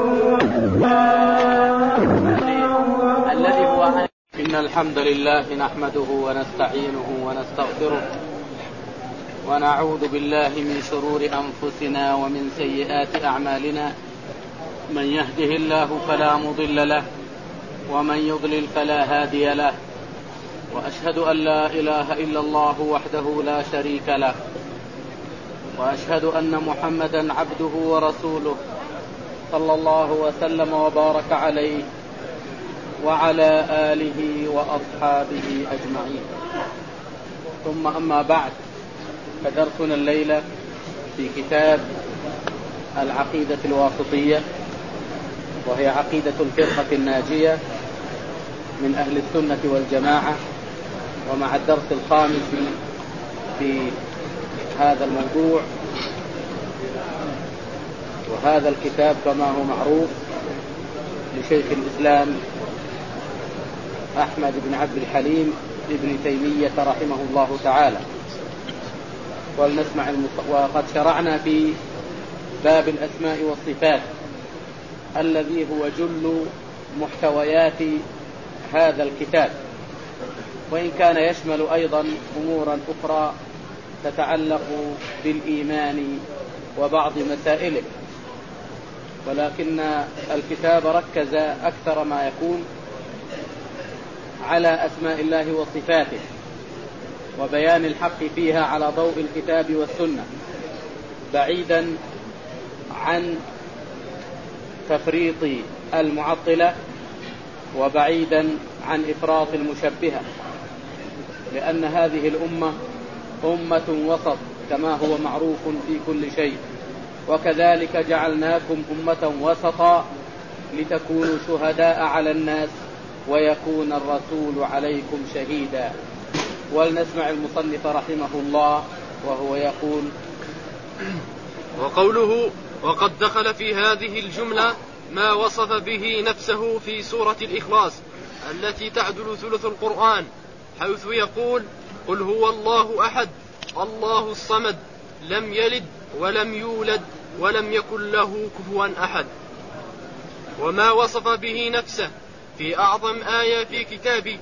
الذي هو إن الحمد لله نحمده ونستعينه ونستغفره ونعوذ بالله من شرور أنفسنا ومن سيئات أعمالنا، من يهده الله فلا مضل له ومن يضلل فلا هادي له، وأشهد أن لا إله إلا الله وحده لا شريك له، وأشهد أن محمدا عبده ورسوله صلى الله وسلم وبارك عليه وعلى آله وأصحابه أجمعين. ثم أما بعد، فدرسنا الليلة في كتاب العقيدة الواسطية، وهي عقيدة الفرقة الناجية من أهل السنة والجماعة، ومع الدرس الخامس في هذا الموضوع. وهذا الكتاب كما هو معروف لشيخ الإسلام أحمد بن عبد الحليم ابن تيمية رحمه الله تعالى. ولنسمع وقد شرعنا في باب الأسماء والصفات الذي هو جل محتويات هذا الكتاب، وإن كان يشمل أيضا أمورا أخرى تتعلق بالإيمان وبعض مسائله، ولكن الكتاب ركز أكثر ما يكون على أسماء الله وصفاته وبيان الحق فيها على ضوء الكتاب والسنة. بعيدا عن تفريط المعطلة وبعيدا عن إفراط المشبهة، لأن هذه الأمة أمة وسط كما هو معروف في كل شيء، وكذلك جعلناكم أمة وسطا لتكونوا شهداء على الناس ويكون الرسول عليكم شهيدا. ولنسمع المصنف رحمه الله وهو يقول: وقوله: وقد دخل في هذه الجملة ما وصف به نفسه في سورة الإخلاص التي تعدل ثلث القرآن، حيث يقول: قل هو الله أحد الله الصمد لم يلد ولم يولد ولم يكن له كفوا أحد. وما وصف به نفسه في أعظم آية في كتابه.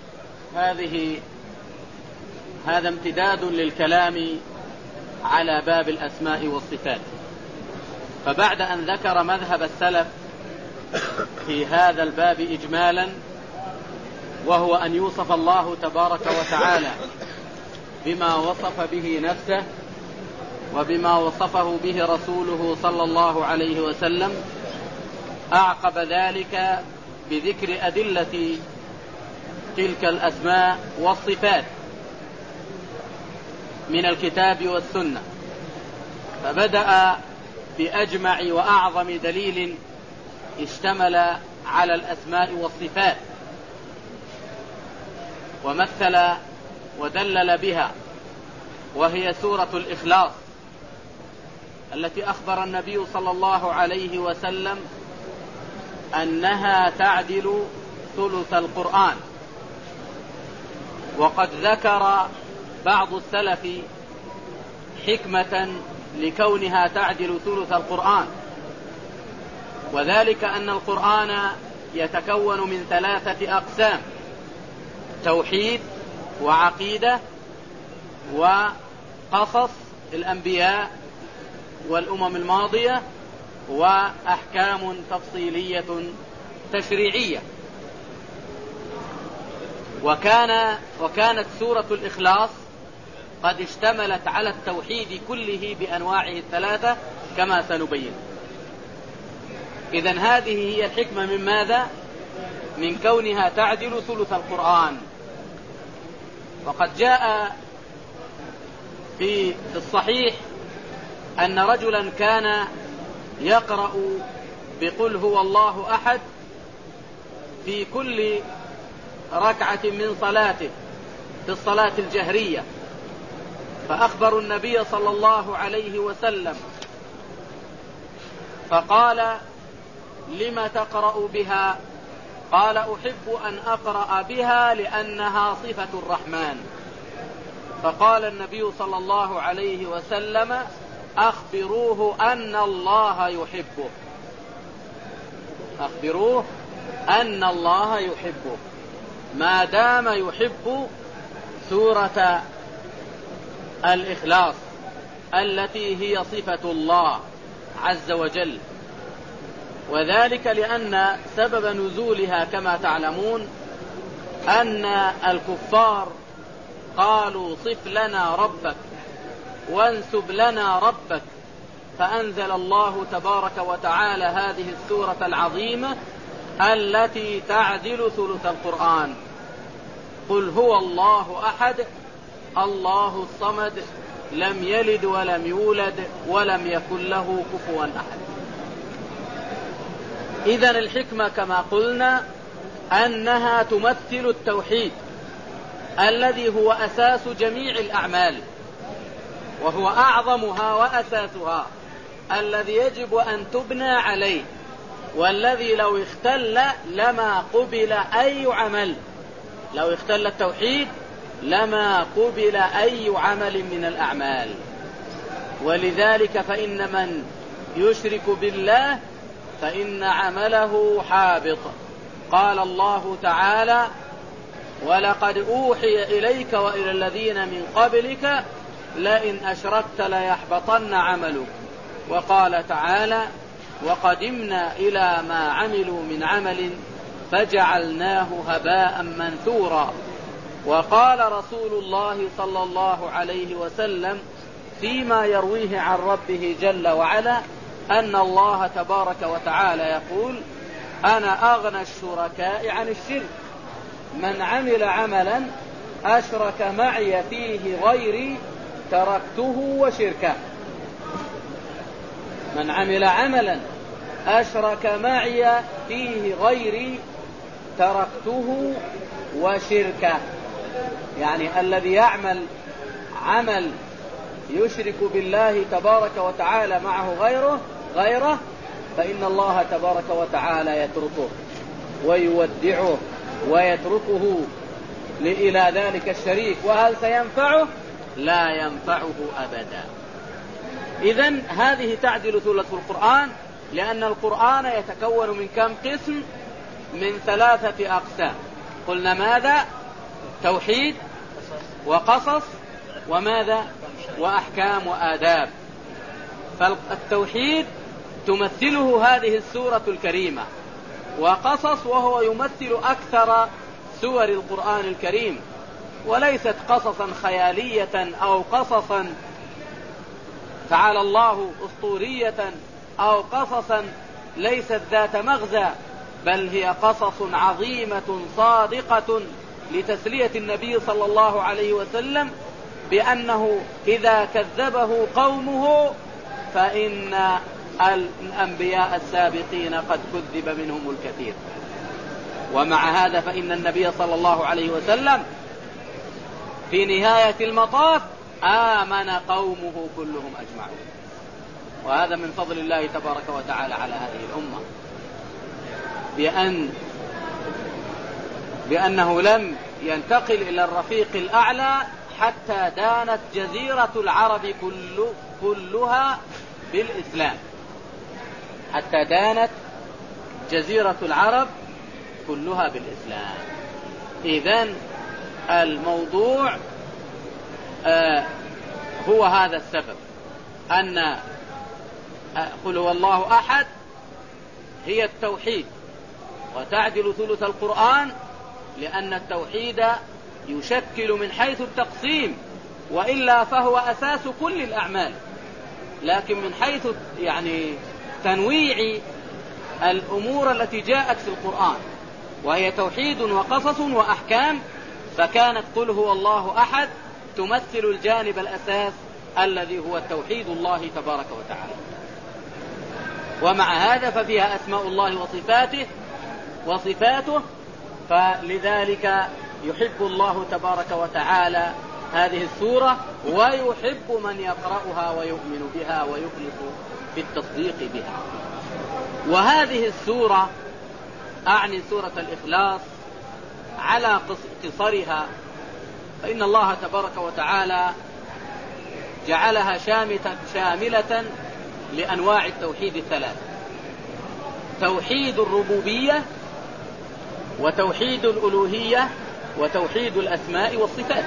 هذا امتداد للكلام على باب الأسماء والصفات. فبعد أن ذكر مذهب السلف في هذا الباب إجمالا، وهو أن يوصف الله تبارك وتعالى بما وصف به نفسه وبما وصفه به رسوله صلى الله عليه وسلم، أعقب ذلك بذكر أدلة تلك الأسماء والصفات من الكتاب والسنة. فبدأ بأجمع وأعظم دليل اشتمل على الأسماء والصفات ومثل ودلل بها، وهي سورة الإخلاص التي أخبر النبي صلى الله عليه وسلم أنها تعدل ثلث القرآن. وقد ذكر بعض السلف حكمة لكونها تعدل ثلث القرآن، وذلك أن القرآن يتكون من 3 أقسام: توحيد وعقيدة وقصص الأنبياء والأمم الماضية وأحكام تفصيلية تشريعية. وكانت سورة الإخلاص قد اشتملت على التوحيد كله بأنواعه 3 كما سنبين. إذن هذه هي الحكمة من ماذا؟ من كونها تعدل ثلث القرآن. وقد جاء في الصحيح أن رجلا كان يقرأ بقل هو الله أحد في كل ركعة من صلاته في الصلاة الجهرية، فأخبروا النبي صلى الله عليه وسلم فقال: لم تقرأ بها؟ قال: أحب أن أقرأ بها لأنها صفة الرحمن. فقال النبي صلى الله عليه وسلم: أخبروه أن الله يحبه، أخبروه أن الله يحبه، ما دام يحب سورة الإخلاص التي هي صفة الله عز وجل. وذلك لأن سبب نزولها كما تعلمون أن الكفار قالوا: صف لنا ربك وانسب لنا ربك، فأنزل الله تبارك وتعالى هذه السورة العظيمة التي تعدل ثلث القرآن: قل هو الله أحد الله الصمد لم يلد ولم يولد ولم يكن له كفوا أحد. إذن الحكمة كما قلنا أنها تمثل التوحيد الذي هو أساس جميع الأعمال، وهو أعظمها وأساسها الذي يجب أن تبنى عليه، والذي لو اختل لما قبل أي عمل. لو اختل التوحيد لما قبل أي عمل من الأعمال. ولذلك فإن من يشرك بالله فإن عمله حابط. قال الله تعالى: ولقد أوحي إليك وإلى الذين من قبلك لئن أشركت ليحبطن عملك. وقال تعالى: وقدمنا إلى ما عملوا من عمل فجعلناه هباء منثورا. وقال رسول الله صلى الله عليه وسلم فيما يرويه عن ربه جل وعلا أن الله تبارك وتعالى يقول: أنا أغنى الشركاء عن الشرك، من عمل عملا أشرك معي فيه غيري تركته وشركه. من عمل عملا أشرك معي فيه غيري تركته وشركه، يعني الذي يعمل عمل يشرك بالله تبارك وتعالى معه غيره فإن الله تبارك وتعالى يتركه ويودعه ويتركه إلى ذلك الشريك. وهل سينفعه؟ لا ينفعه أبدا. إذن هذه تعدل ثلث القرآن، لأن القرآن يتكون من كم قسم؟ من 3 أقسام. قلنا ماذا؟ توحيد وقصص وماذا؟ وأحكام وآداب. فالتوحيد تمثله هذه السورة الكريمة، وقصص وهو يمثل أكثر سور القرآن الكريم، وليست قصصا خيالية أو قصصا تعالى الله أسطورية أو قصصا ليست ذات مغزى، بل هي قصص عظيمة صادقة لتسلية النبي صلى الله عليه وسلم بأنه إذا كذبه قومه فإن الأنبياء السابقين قد كذب منهم الكثير. ومع هذا فإن النبي صلى الله عليه وسلم في نهاية المطاف آمن قومه كلهم أجمعون، وهذا من فضل الله تبارك وتعالى على هذه الأمة، بأنه لم ينتقل إلى الرفيق الأعلى حتى دانت جزيرة العرب كلها بالإسلام، حتى دانت جزيرة العرب كلها بالإسلام. إذن الموضوع هو هذا السبب، أن قل هو الله أحد هي التوحيد، وتعدل ثلث القرآن، لأن التوحيد يشكل من حيث التقسيم، وإلا فهو أساس كل الأعمال، لكن من حيث يعني تنويع الأمور التي جاءت في القرآن وهي توحيد وقصص وأحكام، فكانت قل هو الله أحد تمثل الجانب الأساس الذي هو توحيد الله تبارك وتعالى. ومع هذا ففيها أسماء الله وصفاته، فلذلك يحب الله تبارك وتعالى هذه السورة، ويحب من يقرأها ويؤمن بها ويخلص في التصديق بها. وهذه السورة، أعني سورة الإخلاص، على قصرها فإن الله تبارك وتعالى جعلها شاملة لأنواع التوحيد 3: توحيد الربوبية، وتوحيد الألوهية، وتوحيد الأسماء والصفات.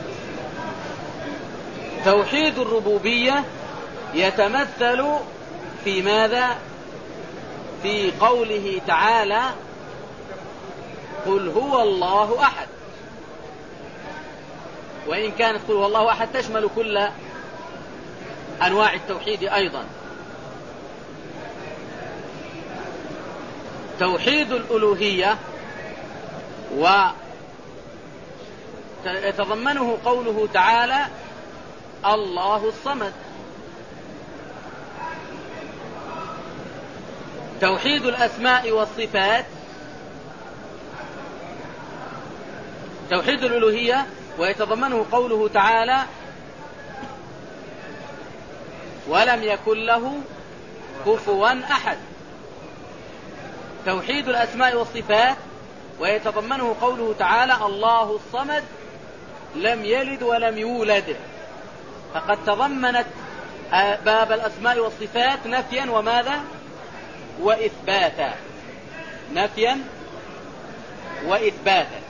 توحيد الربوبية يتمثل في ماذا؟ في قوله تعالى: قل هو الله أحد. وإن كانت قل هو الله أحد تشمل كل أنواع التوحيد أيضا. توحيد الألوهية ويتضمنه قوله تعالى: الله الصمد. توحيد الأسماء والصفات، توحيد الألوهية ويتضمنه قوله تعالى: ولم يكن له كفوا أحد. توحيد الأسماء والصفات ويتضمنه قوله تعالى: الله الصمد لم يلد ولم يولد. فقد تضمنت باب الأسماء والصفات نفيا وماذا؟ وإثباتا، نفيا وإثباتا.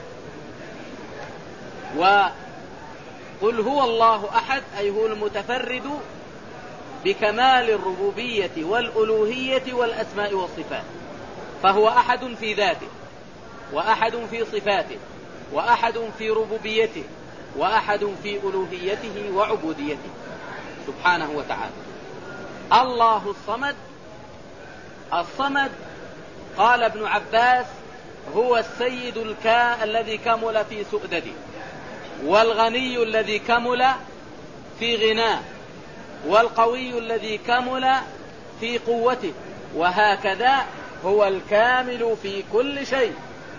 وقل هو الله أحد أي هو المتفرد بكمال الربوبية والألوهية والأسماء والصفات، فهو أحد في ذاته، وأحد في صفاته، وأحد في ربوبيته، وأحد في ألوهيته وعبوديته. سبحانه وتعالى. الله الصمد. الصمد قال ابن عباس هو السيد الذي كمل في سؤدده، والغني الذي كمل في غناه، والقوي الذي كمل في قوته، وهكذا هو الكامل في كل شيء.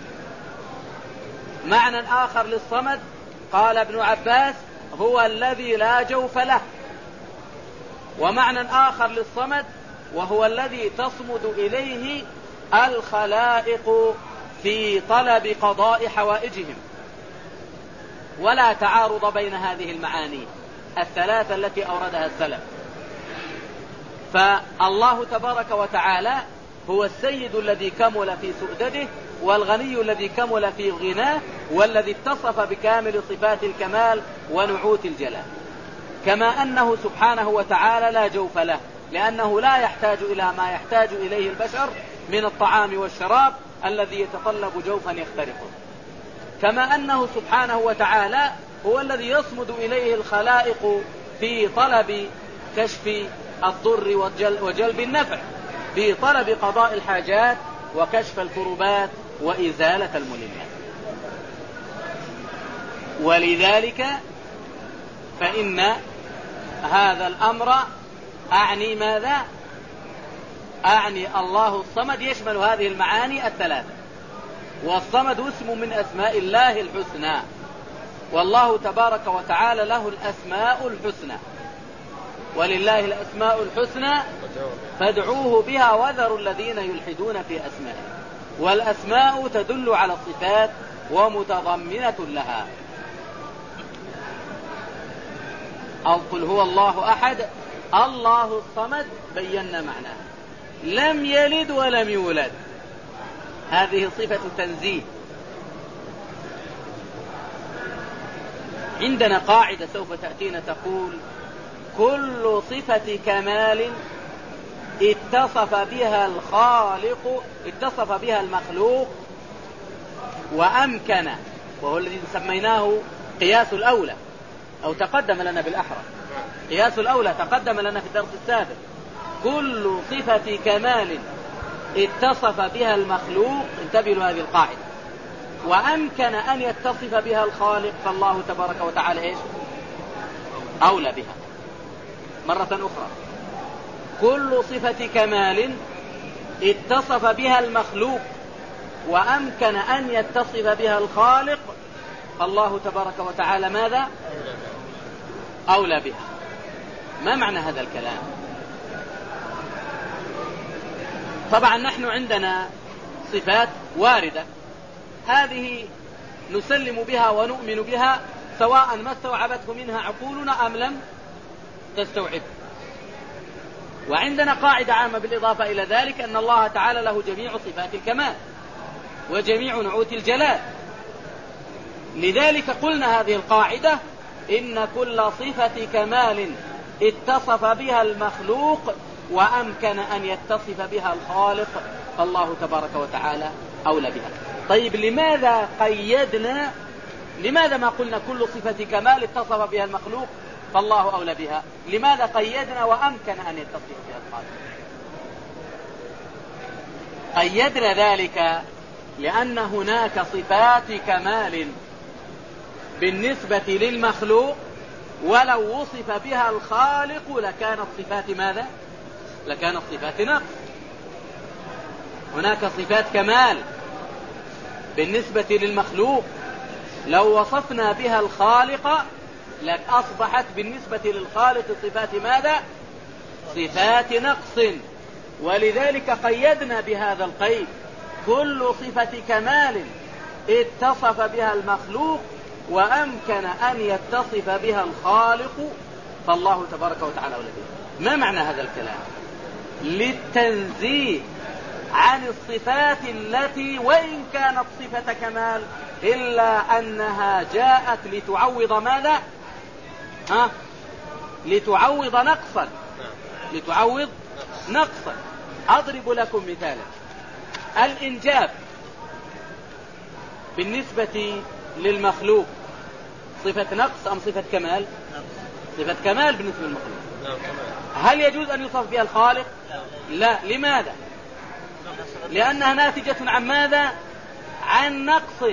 معنى آخر للصمد قال ابن عباس هو الذي لا جوف له. ومعنى آخر للصمد وهو الذي تصمد إليه الخلائق في طلب قضاء حوائجهم. ولا تعارض بين هذه المعاني الثلاثة التي أوردها السلف. فالله تبارك وتعالى هو السيد الذي كمل في سؤدده، والغني الذي كمل في غناه، والذي اتصف بكامل صفات الكمال ونعوت الجلال. كما أنه سبحانه وتعالى لا جوف له، لأنه لا يحتاج إلى ما يحتاج إليه البشر من الطعام والشراب الذي يتطلب جوفا يخترقه. كما أنه سبحانه وتعالى هو الذي يصمد إليه الخلائق في طلب كشف الضر وجلب النفع، في طلب قضاء الحاجات وكشف الكربات وإزالة الملمات. ولذلك فإن هذا الأمر أعني ماذا؟ أعني الله الصمد يشمل هذه المعاني الثلاثة. والصمد اسم من أسماء الله الحسنى، والله تبارك وتعالى له الأسماء الحسنى، ولله الأسماء الحسنى فادعوه بها وذروا الذين يلحدون في أسمائه. والأسماء تدل على الصفات ومتضمنة لها. أو قل هو الله أحد الله الصمد بينا معناه. لم يلد ولم يولد، هذه صفة تنزيه. عندنا قاعدة سوف تأتينا تقول كل صفة كمال اتصف بها المخلوق وأمكن، وهو الذي سميناه قياس الأولى، أو تقدم لنا بالأحرى قياس الأولى، تقدم لنا في الدرس السابق. كل صفة كمال اتصف بها المخلوق، انتبهوا لهذه القاعدة، وأمكن أن يتصف بها الخالق، فالله تبارك وتعالى إيش؟ أولى بها. مرة أخرى، كل صفة كمال اتصف بها المخلوق وأمكن أن يتصف بها الخالق، فالله تبارك وتعالى ماذا؟ أولى بها. ما معنى هذا الكلام؟ طبعا نحن عندنا صفات واردة، هذه نسلم بها ونؤمن بها سواء ما استوعبته منها عقولنا أم لم تستوعب. وعندنا قاعدة عامة بالإضافة إلى ذلك أن الله تعالى له جميع صفات الكمال وجميع نعوت الجلال. لذلك قلنا هذه القاعدة إن كل صفة كمال اتصف بها المخلوق وأمكن أن يتصف بها الخالق، فالله تبارك وتعالى أولى بها. طيب لماذا ما قلنا كل صفة كمال اتصف بها المخلوق فالله أولى بها؟ لماذا قيدنا وأمكن أن يتصف بها الخالق؟ قيدنا ذلك لأن هناك صفات كمال بالنسبة للمخلوق ولو وصف بها الخالق لكانت صفات ماذا؟ لكانت صفات نقص. هناك صفات كمال بالنسبة للمخلوق لو وصفنا بها الخالق أصبحت بالنسبة للخالق صفات ماذا؟ صفات نقص. ولذلك قيدنا بهذا القيد كل صفة كمال اتصف بها المخلوق وأمكن أن يتصف بها الخالق، فالله تبارك وتعالى أولى بها. ما معنى هذا الكلام؟ للتنزيه عن الصفات التي وإن كانت صفة كمال إلا أنها جاءت لتعوض ماذا؟ لتعوض نقصا. لتعوض نقصا. أضرب لكم مثالا. الإنجاب بالنسبة للمخلوق صفة نقص أم صفة كمال؟ صفة كمال بالنسبة للمخلوق. هل يجوز أن يوصف بها الخالق؟ لا. لماذا؟ لأنها ناتجة عن ماذا؟ عن نقص.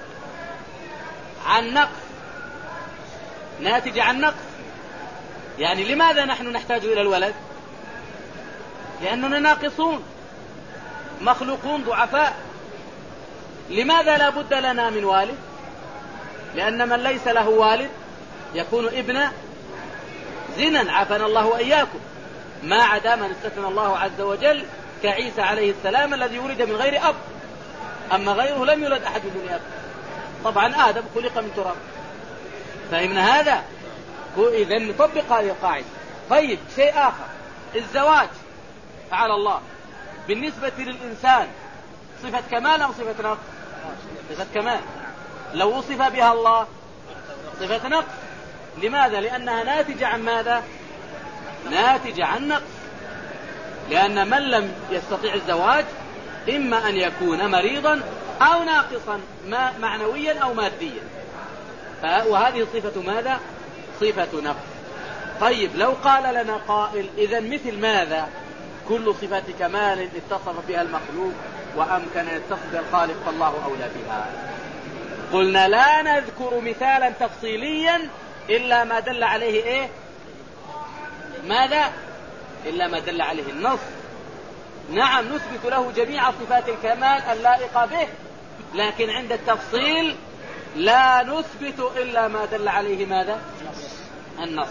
ناتجة عن نقص. يعني لماذا نحن نحتاج إلى الولد؟ لأننا ناقصون، مخلوقون ضعفاء. لماذا لا بد لنا من والد؟ لأن من ليس له والد يكون ابن زنا، عافانا الله وإياكم، ما عدا من استثنى الله عز وجل كعيسى عليه السلام الذي ولد من غير أب، أما غيره لم يولد أحد من أب. طبعا آدم خلق من تراب. فهمنا هذا؟ إذن نطبق هذه القاعدة. طيب، شيء آخر، الزواج على الله بالنسبة للإنسان صفة كمال أو صفة نقص؟ صفة كمال. لو وصف بها الله صفة نقص. لماذا؟ لأنها ناتجة عن ماذا؟ ناتجة عن نقص. لأن من لم يستطيع الزواج إما أن يكون مريضا أو ناقصا معنويا أو ماديا، وهذه صفة ماذا؟ صفة نقص. طيب، لو قال لنا قائل إذن مثل ماذا؟ كل صفة كمال اتصف بها المخلوق وأمكن أن يتصف بها الخالق فالله أولى بها. قلنا لا نذكر مثالا تفصيليا إلا ما دل عليه إيه؟ ماذا؟ إلا ما دل عليه النص. نعم، نثبت له جميع صفات الكمال اللائقة به، لكن عند التفصيل لا نثبت إلا ما دل عليه ماذا؟ النص.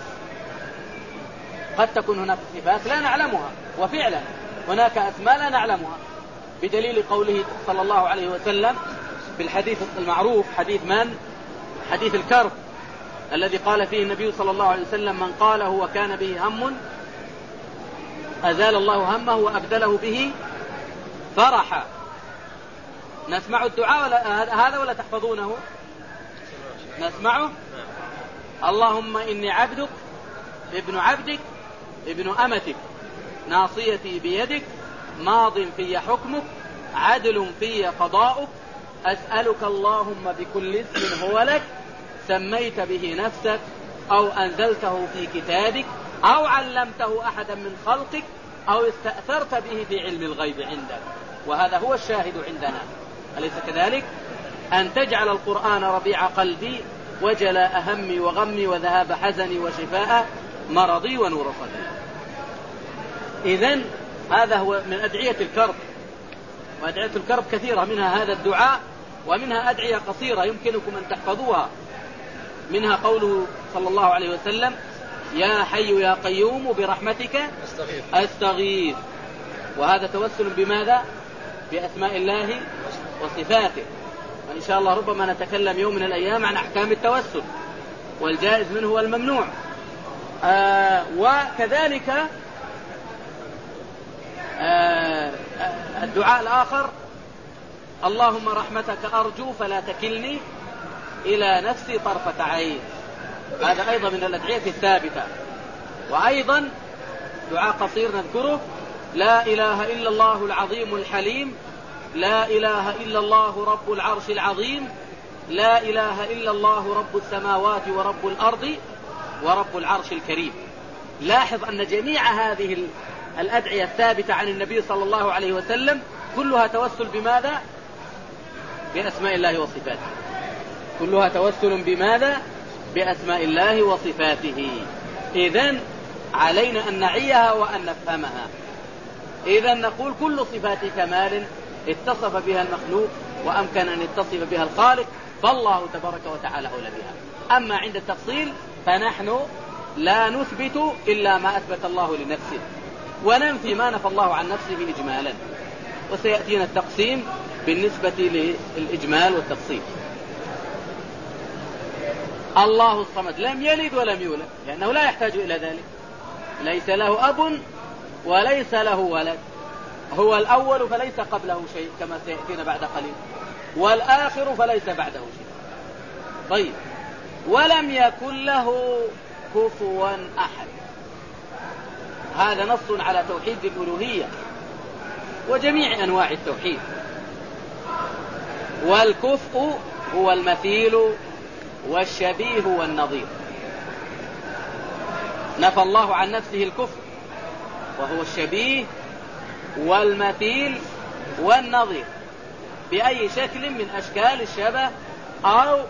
قد تكون هناك صفات لا نعلمها، وفعلا هناك أسماء لا نعلمها، بدليل قوله صلى الله عليه وسلم في الحديث المعروف، حديث من؟ حديث الكرب، الذي قال فيه النبي صلى الله عليه وسلم: من قاله وكان به هم أزال الله همه وأبدله به فرحا. نسمع الدعاء هذا ولا تحفظونه؟ نسمعه. اللهم إني عبدك ابن عبدك ابن أمتك ناصيتي بيدك ماض في حكمك عدل في قضاؤك أسألك اللهم بكل اسم هو لك سميت به نفسك أو أنزلته في كتابك أو علمته أحدا من خلقك أو استأثرت به في علم الغيب عندك. وهذا هو الشاهد عندنا، أليس كذلك؟ أن تجعل القرآن ربيع قلبي وجلاء همي وغمي وذهاب حزني وشفاء مرضي ونور صدري. إذن هذا هو من أدعية الكرب، وأدعية الكرب كثيرة، منها هذا الدعاء ومنها أدعية قصيرة يمكنكم أن تحفظوها، منها قوله صلى الله عليه وسلم: يا حي يا قيوم برحمتك أستغيث. وهذا توسل بماذا؟ بأسماء الله وصفاته. وإن شاء الله ربما نتكلم يوم من الأيام عن أحكام التوسل والجائز منه والممنوع. وكذلك الدعاء الآخر: اللهم رحمتك أرجو فلا تكلني إلى نفسي طرفة عين. هذا أيضا من الأدعية الثابتة. وأيضا دعاء قصير نذكره: لا إله إلا الله العظيم الحليم لا إله إلا الله رب العرش العظيم لا إله إلا الله رب السماوات ورب الأرض ورب العرش الكريم. لاحظ أن جميع هذه الأدعية الثابتة عن النبي صلى الله عليه وسلم كلها توسل بماذا؟ بأسماء الله وصفاته. كلها توسل بماذا؟ بأسماء الله وصفاته. إذن علينا أن نعيها وأن نفهمها. إذن نقول كل صفات كمال اتصف بها المخلوق وأمكن أن يتصف بها الخالق فالله تبارك وتعالى أولى بها. أما عند التفصيل فنحن لا نثبت إلا ما أثبت الله لنفسه وننفي ما نفى الله عن نفسه إجمالا، وسيأتينا التقسيم بالنسبة للإجمال والتفصيل. الله الصمد لم يلد ولم يولد لأنه لا يحتاج إلى ذلك، ليس له أب وليس له ولد، هو الأول فليس قبله شيء كما سيأتينا بعد قليل، والآخر فليس بعده شيء. طيب، ولم يكن له كفوا أحد. هذا نص على توحيد الألوهية وجميع أنواع التوحيد. والكفء هو المثيل والشبيه والنظير. نفى الله عن نفسه الكفر، وهو الشبيه والمثيل والنظير بأي شكل من أشكال الشبه أو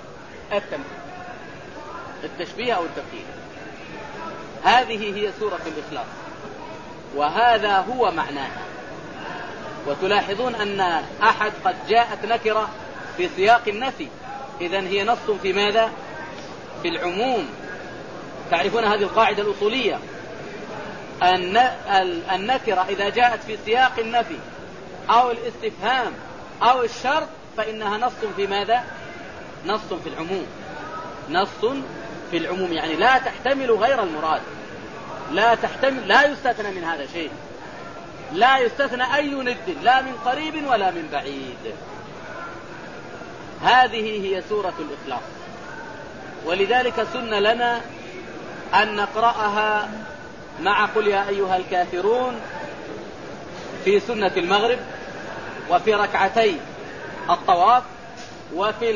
التشبيه أو التمثيل. هذه هي سورة الإخلاص، وهذا هو معناها. وتلاحظون أن أحد قد جاءت نكرة في سياق النفي، إذن هي نص في ماذا؟ في العموم. تعرفون هذه القاعدة الأصولية، أن النكرة إذا جاءت في سياق النفي أو الاستفهام أو الشرط فإنها نص في ماذا؟ نص في العموم. نص في العموم يعني لا تحتمل غير المراد، لا يستثنى من هذا شيء، لا يستثنى أي ند لا من قريب ولا من بعيد. هذه هي سورة الإخلاص، ولذلك سن لنا أن نقرأها مع قل يا أيها الكافرون في سنة المغرب، وفي ركعتي الطواف، وفي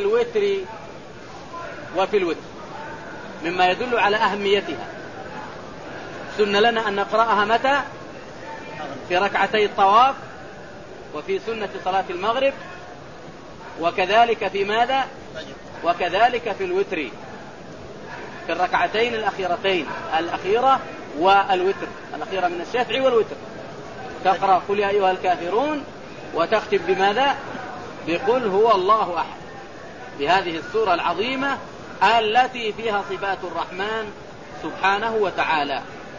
الوتر مما يدل على أهميتها. سن لنا أن نقرأها متى؟ في ركعتي الطواف، وفي سنة صلاة المغرب، وكذلك في ماذا؟ وكذلك في الوتر، في الركعتين الأخيرتين، الأخيرة والوتر، الأخيرة من الشافعي والوتر. تقرأ قل يا أيها الكافرون وتختم بماذا؟ بقل هو الله أحد، بهذه السورة العظيمة التي فيها صفات الرحمن سبحانه وتعالى.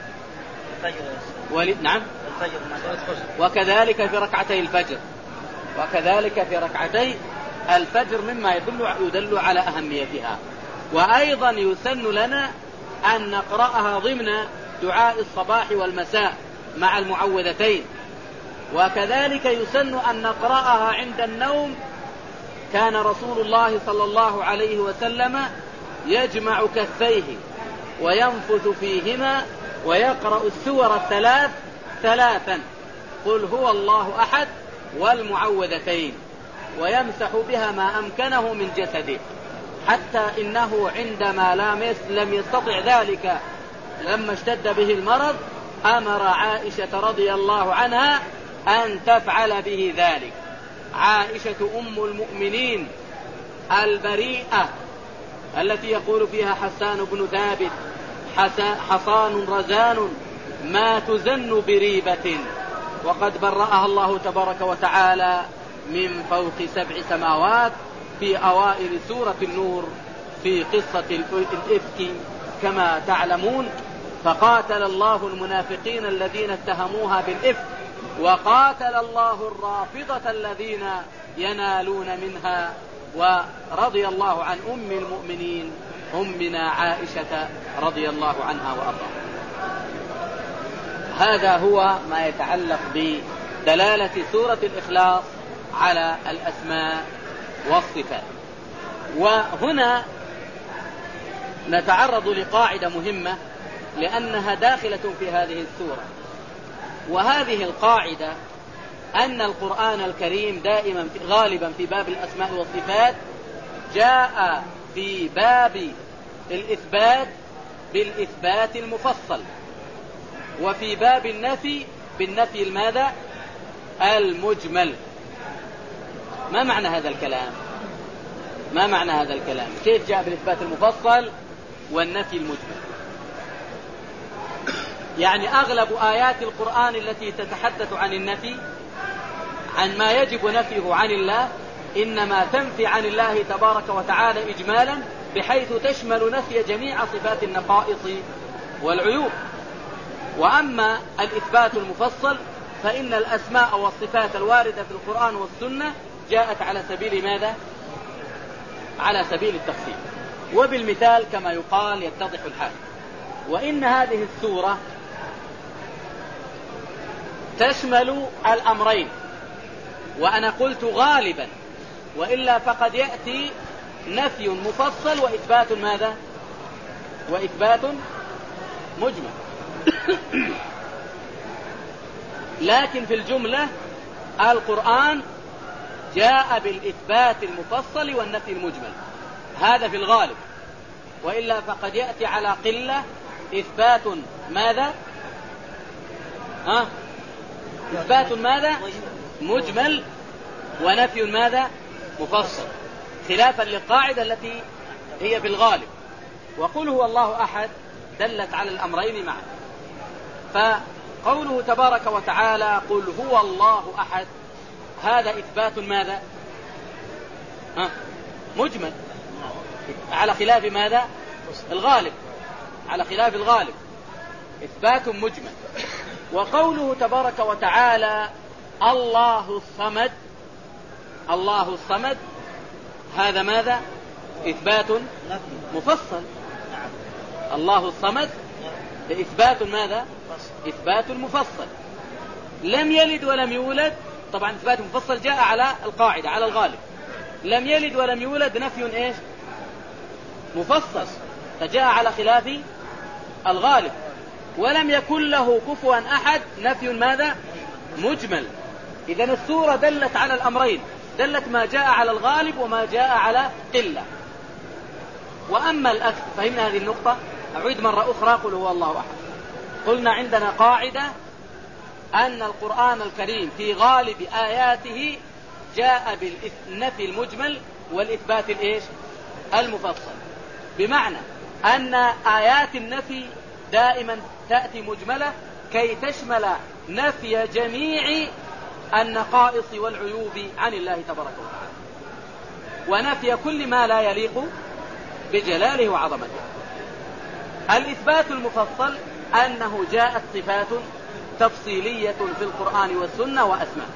نعم. وكذلك في ركعتي الفجر، وكذلك في ركعتي الفجر مما يدل على أهميتها. وأيضا يسن لنا أن نقرأها ضمن دعاء الصباح والمساء مع المعوذتين، وكذلك يسن أن نقرأها عند النوم. كان رسول الله صلى الله عليه وسلم يجمع كفيه وينفث فيهما ويقرأ السور ثلاثا، قل هو الله أحد والمعوذتين، ويمسح بها ما أمكنه من جسده، حتى إنه عندما لم يستطع ذلك لما اشتد به المرض أمر عائشة رضي الله عنها أن تفعل به ذلك. عائشة أم المؤمنين البريئة التي يقول فيها حسان بن ثابت حصان رزان ما تزن بريبة، وقد برأها الله تبارك وتعالى من فوق 7 سماوات في أوائل سورة النور في قصة الإفك كما تعلمون. فقاتل الله المنافقين الذين اتهموها بالإفك، وقاتل الله الرافضة الذين ينالون منها، ورضي الله عن أم المؤمنين أمنا عائشة رضي الله عنها وأرضاها. هذا هو ما يتعلق بدلالة سورة الإخلاص على الأسماء والصفات. وهنا نتعرض لقاعدة مهمة لأنها داخلة في هذه السورة، وهذه القاعدة أن القرآن الكريم دائما غالبا في باب الأسماء والصفات جاء في باب الإثبات بالإثبات المفصل، وفي باب النفي بالنفي الماذا؟ المجمل. ما معنى هذا الكلام؟ ما معنى هذا الكلام؟ كيف جاء بالإثبات المفصل والنفي المجمل؟ يعني أغلب آيات القرآن التي تتحدث عن النفي، عن ما يجب نفيه عن الله، إنما تنفي عن الله تبارك وتعالى إجمالا، بحيث تشمل نفي جميع صفات النقائص والعيوب. وأما الإثبات المفصل فإن الأسماء والصفات الواردة في القرآن والسنة جاءت على سبيل ماذا؟ على سبيل التفصيل، وبالمثال كما يقال يتضح الحال. وإن هذه السورة تشمل الأمرين، وأنا قلت غالبا، وإلا فقد يأتي نفي مفصل وإثبات ماذا؟ وإثبات مجمل. لكن في الجملة القرآن جاء بالإثبات المفصل والنفي المجمل، هذا في الغالب، وإلا فقد يأتي على قلة إثبات ماذا؟ إثبات ماذا؟ مجمل، ونفي ماذا؟ مفصل، خلافا للقاعدة التي هي بالغالب. وقل هو الله أحد دلت على الأمرين معا. فقوله تبارك وتعالى قل هو الله أحد، هذا إثبات ماذا؟ مجمل، على خلاف ماذا؟ الغالب، على خلاف الغالب، إثبات مجمل. وقوله تبارك وتعالى الله الصمد، الله الصمد، هذا ماذا؟ إثبات مفصل. الله الصمد إثبات ماذا؟ إثبات مفصل. لم يلد ولم يولد، طبعا إثبات مفصل جاء على القاعدة، على الغالب. لم يلد ولم يولد نفي إيش؟ مفصل، فجاء على خلاف الغالب. ولم يكن له كفوا أحد نفي ماذا؟ مجمل. إذن السورة دلت على الأمرين، دلت ما جاء على الغالب وما جاء على قلة. وأما الأكثر، فهمنا هذه النقطة؟ أعيد مرة أخرى قل هو الله أحد. قلنا عندنا قاعدة أن القرآن الكريم في غالب آياته جاء بالنفي المجمل والإثبات الإيش؟ المفصل. بمعنى أن آيات النفي دائما تأتي مجملة كي تشمل نفي جميع النقائص والعيوب عن الله تبارك وتعالى، ونفي كل ما لا يليق بجلاله وعظمته. الإثبات المفصل أنه جاءت صفات تفصيلية في القرآن والسنة وأسماء،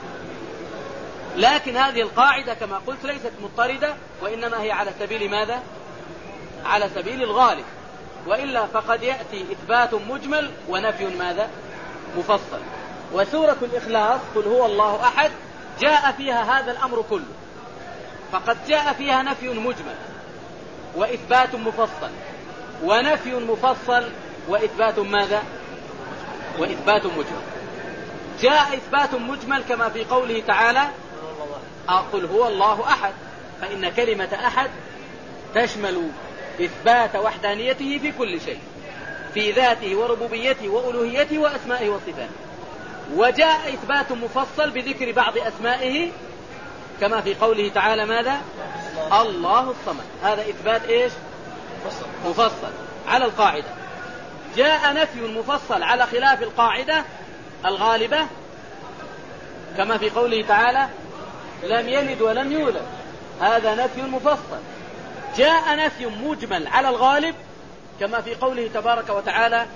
لكن هذه القاعدة كما قلت ليست مضطردة، وإنما هي على سبيل ماذا؟ على سبيل الغالب. وإلا فقد يأتي إثبات مجمل ونفي ماذا؟ مفصل. وسورة الإخلاص قل هو الله أحد جاء فيها هذا الأمر كله، فقد جاء فيها نفي مجمل وإثبات مفصل، ونفي مفصل وإثبات ماذا؟ وإثبات مجمل. جاء إثبات مجمل كما في قوله تعالى قل هو الله أحد، فإن كلمة أحد تشمل إثبات وحدانيته في كل شيء، في ذاته وربوبيته وألوهيته وأسمائه وصفاته. وجاء إثبات مفصل بذكر بعض أسمائه كما في قوله تعالى ماذا؟ الله الصمد، هذا إثبات إيش؟ مفصل على القاعدة. جاء نفي مفصل على خلاف القاعدة الغالبة كما في قوله تعالى لم يلد ولم يولد، هذا نفي مفصل. جاء نفي مجمل على الغالب كما في قوله تبارك وتعالى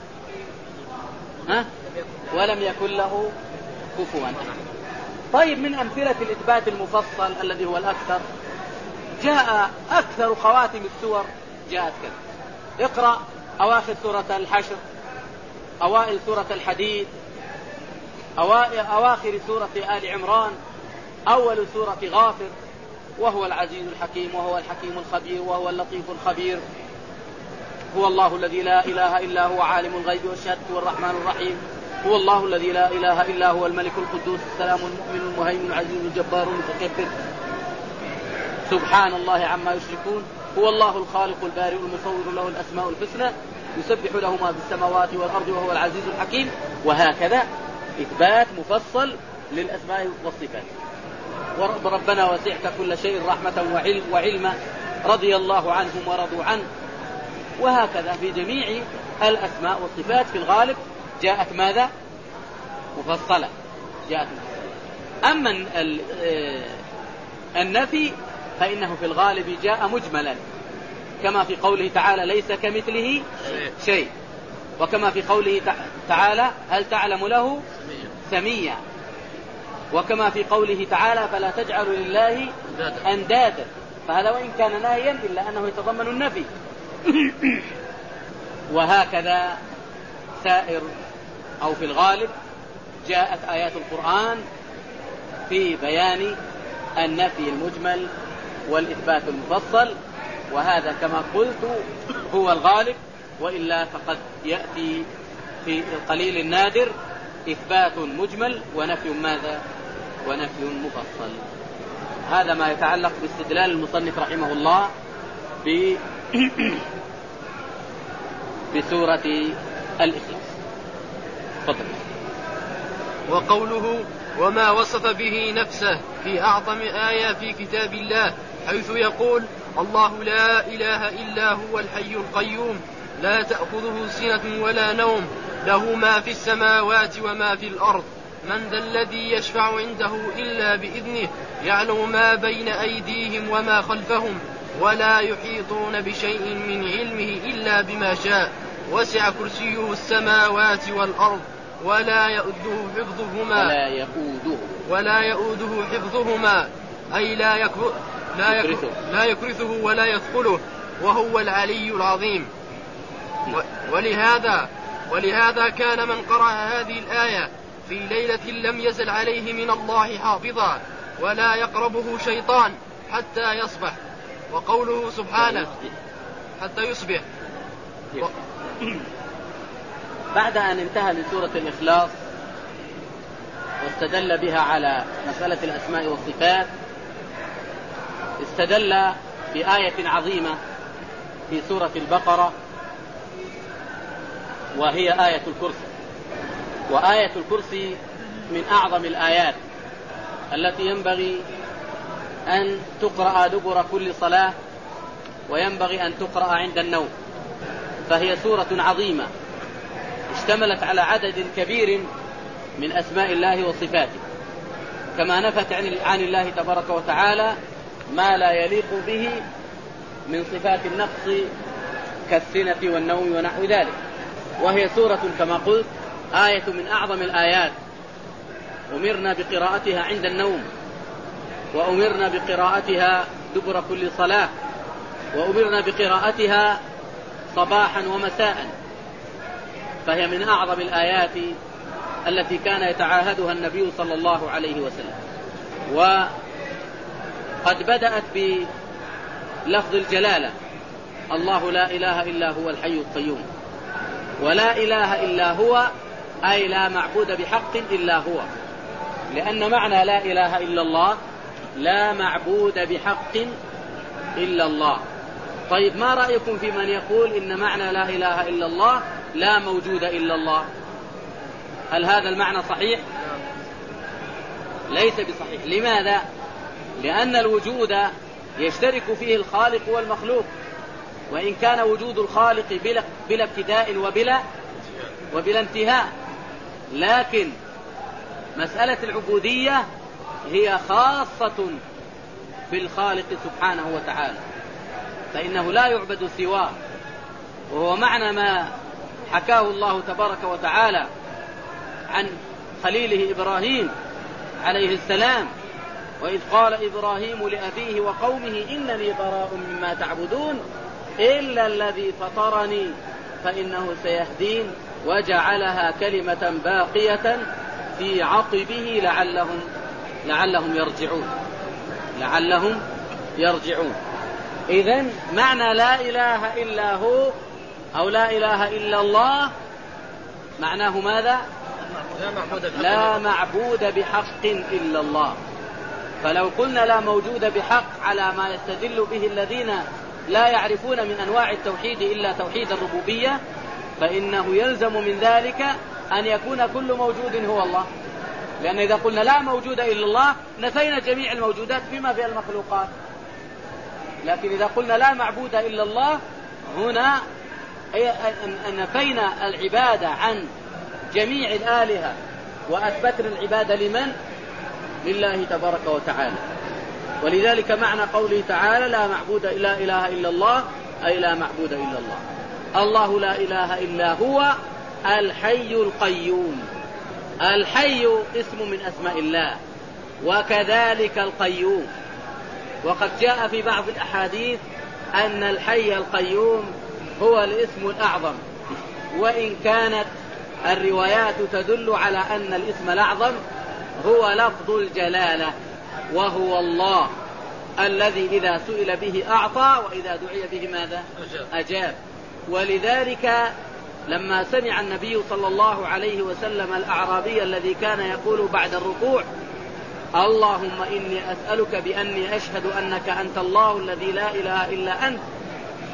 ولم يكن له كفوا أحد. طيب، من أمثلة الإثبات المفصل الذي هو الأكثر، جاء أكثر خواتم السور جاءت كذا. اقرأ أواخر سورة الحشر، أوائل سورة الحديد، أواخر سورة آل عمران، أول سورة غافر، وهو العزيز الحكيم، وهو الحكيم الخبير، وهو اللطيف الخبير، هو الله الذي لا إله إلا هو عالم الغيب والشهادة والرحمن الرحيم، هو الله الذي لا إله إلا هو الملك القدوس السلام المؤمن المهيمن العزيز الجبار المتكبر، سبحان الله عما يشركون، هو الله الخالق البارئ المصور له الأسماء الحسنى يسبح له ما في السماوات والأرض وهو العزيز الحكيم. وهكذا إثبات مفصل للأسماء والصفات. ربنا وسعت كل شيء رحمة وعلما رضي الله عنهم ورضوا عنه. وهكذا في جميع الأسماء والصفات في الغالب جاءت ماذا؟ مفصلة، جاءت مفصلة. أما النفي فإنه في الغالب جاء مجملا كما في قوله تعالى ليس كمثله شيء، وكما في قوله تعالى هل تعلم له سميا، وكما في قوله تعالى فلا تجعلوا لله أندادا، فهذا وإن كان ناهيا إلا أنه يتضمن النفي. وهكذا سائر أو في الغالب جاءت آيات القرآن في بيان النفي المجمل والإثبات المفصل، وهذا كما قلت هو الغالب، وإلا فقد يأتي في القليل النادر إثبات مجمل ونفي ماذا؟ ونفي مفصل. هذا ما يتعلق باستدلال المصنف رحمه الله بسورة الإخلاص. تفضل. وقوله وما وصف به نفسه في أعظم آية في كتاب الله حيث يقول الله لا إله إلا هو الحي القيوم لا تأخذه سنة ولا نوم له ما في السماوات وما في الأرض من ذا الذي يشفع عنده إلا بإذنه يعلم ما بين أيديهم وما خلفهم ولا يحيطون بشيء من علمه إلا بما شاء وسع كرسيه السماوات والأرض ولا يؤوده حفظهما أي لا يكرثه ولا يثقله وهو العلي العظيم. ولهذا كان من قرأ هذه الآية في ليلة لم يزل عليه من الله حافظا ولا يقربه شيطان حتى يصبح. وقوله سبحانه حتى يصبح. بعد أن انتهى من سورة الإخلاص واستدل بها على مسألة الأسماء والصفات استدل بآية عظيمة في سورة البقرة وهي آية الكرسي. وآية الكرسي من أعظم الآيات التي ينبغي أن تقرأ دبر كل صلاة وينبغي أن تقرأ عند النوم، فهي سورة عظيمة اشتملت على عدد كبير من أسماء الله وصفاته، كما نفت عن الله تبارك وتعالى ما لا يليق به من صفات النقص كالسنة والنوم ونحو ذلك. وهي سورة كما قلت آية من أعظم الآيات أمرنا بقراءتها عند النوم وأمرنا بقراءتها دبر كل صلاة وأمرنا بقراءتها صباحا ومساء، فهي من أعظم الآيات التي كان يتعاهدها النبي صلى الله عليه وسلم. وقد بدأت بلفظ الجلالة الله لا إله إلا هو الحي القيوم، ولا إله إلا هو أي لا معبود بحق إلا هو، لأن معنى لا إله إلا الله لا معبود بحق إلا الله. طيب ما رأيكم في من يقول إن معنى لا إله إلا الله لا موجود إلا الله؟ هل هذا المعنى صحيح؟ ليس بصحيح. لماذا؟ لأن الوجود يشترك فيه الخالق والمخلوق، وإن كان وجود الخالق بلا ابتداء وبلا انتهاء، لكن مسألة العبودية هي خاصة بالخالق سبحانه وتعالى، فإنه لا يعبد سواه، وهو معنى ما حكاه الله تبارك وتعالى عن خليله إبراهيم عليه السلام: وإذ قال إبراهيم لأبيه وقومه إنني براء مما تعبدون إلا الذي فطرني فإنه سيهدين وجعلها كلمة باقية في عقبه لعلهم يرجعون. إذن معنى لا إله إلا هو أو لا إله إلا الله معناه ماذا؟ لا معبود بحق إلا الله. فلو قلنا لا موجود بحق على ما يستدل به الذين لا يعرفون من أنواع التوحيد إلا توحيد الربوبية، فإنه يلزم من ذلك أن يكون كل موجود هو الله، لأن إذا قلنا لا موجود إلا الله نفينا جميع الموجودات بما فيها المخلوقات. لكن إذا قلنا لا معبود إلا الله هنا نفينا العبادة عن جميع الآلهة وأثبتنا العبادة لمن؟ لله تبارك وتعالى. ولذلك معنى قوله تعالى لا إله إلا الله أي لا معبود إلا الله. الله لا إله إلا هو الحي القيوم. الحي اسم من أسماء الله، وكذلك القيوم. وقد جاء في بعض الأحاديث أن الحي القيوم هو الاسم الأعظم، وإن كانت الروايات تدل على أن الاسم الأعظم هو لفظ الجلالة، وهو الله الذي إذا سئل به أعطى وإذا دعي به ماذا؟ أجاب. ولذلك لما سمع النبي صلى الله عليه وسلم الأعرابي الذي كان يقول بعد الركوع: اللهم إني أسألك بأني أشهد أنك أنت الله الذي لا إله إلا أنت،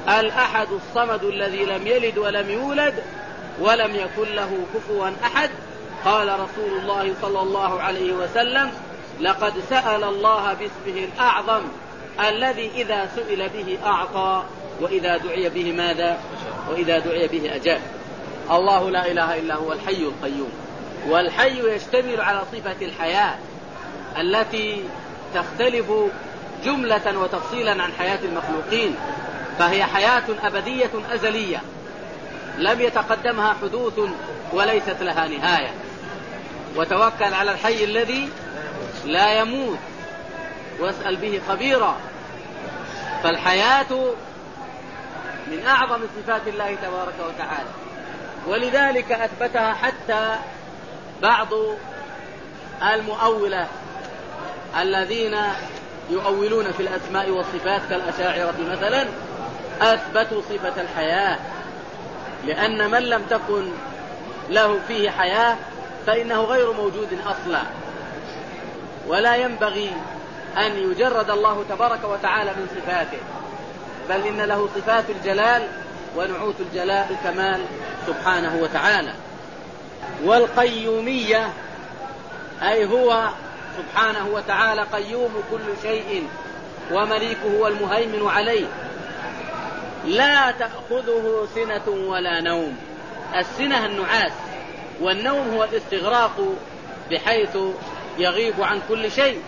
الأحد الصمد الذي لم يلد ولم يولد ولم يكن له كفوا أحد. قال رسول الله صلى الله عليه وسلم: لقد سأل الله باسمه الأعظم الذي إذا سئل به أعطى وإذا دعي به ماذا؟ وإذا دعي به أجاب. الله لا إله إلا هو الحي القيوم. والحي يشتمل على صفة الحياة التي تختلف جملة وتفصيلا عن حياة المخلوقين، فهي حياة أبدية أزلية لم يتقدمها حدوث وليست لها نهاية. وتوكل على الحي الذي لا يموت واسأل به خبيرا. فالحياة من أعظم صفات الله تبارك وتعالى، ولذلك أثبتها حتى بعض المؤولة الذين يؤولون في الأسماء والصفات كالأشاعرة مثلا، أثبتوا صفة الحياة، لأن من لم تكن له فيه حياة فإنه غير موجود أصلا. ولا ينبغي أن يجرد الله تبارك وتعالى من صفاته، بل إن له صفات الجلال ونعوت الكمال سبحانه وتعالى. والقيومية أي هو سبحانه وتعالى قيوم كل شيء ومليكه والمهيمن عليه، لا تأخذه سنة ولا نوم. السنة النعاس، والنوم هو الاستغراق بحيث يغيب عن كل شيء،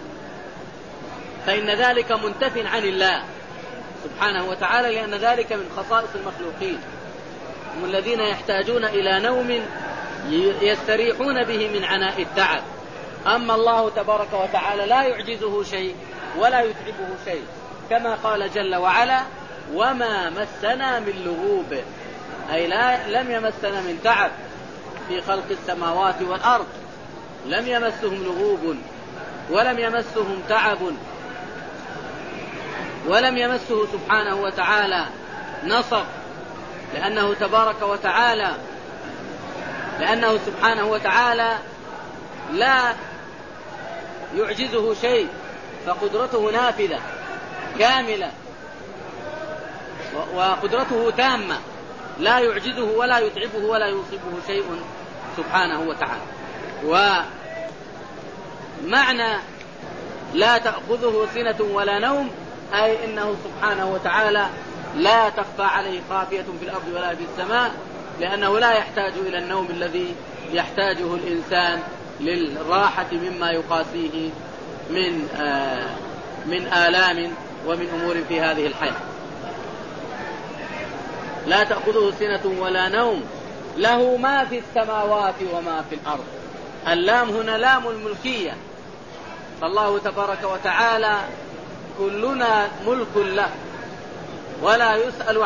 فإن ذلك منتف عن الله سبحانه وتعالى، لأن ذلك من خصائص المخلوقين، هم الذين يحتاجون إلى نوم يستريحون به من عناء التعب. أما الله تبارك وتعالى لا يعجزه شيء ولا يتعبه شيء، كما قال جل وعلا: وما مسنا من لغوب، أي لم يمسنا من تعب في خلق السماوات والأرض، لم يمسهم لغوب ولم يمسهم تعب، ولم يمسه سبحانه وتعالى نصب، لأنه سبحانه وتعالى لا يعجزه شيء، فقدرته نافذة كاملة وقدرته تامة، لا يعجزه ولا يتعبه ولا يصيبه شيء سبحانه وتعالى. ومعنى لا تأخذه سنة ولا نوم أي إنه سبحانه وتعالى لا تخفى عليه خافية في الأرض ولا في السماء، لأنه لا يحتاج إلى النوم الذي يحتاجه الإنسان للراحة مما يقاسيه من آلام ومن أمور في هذه الحياة. لا تأخذه سنة ولا نوم، له ما في السماوات وما في الأرض. اللام هنا لام الملكية، فالله تبارك وتعالى كلنا ملك له، ولا يسأل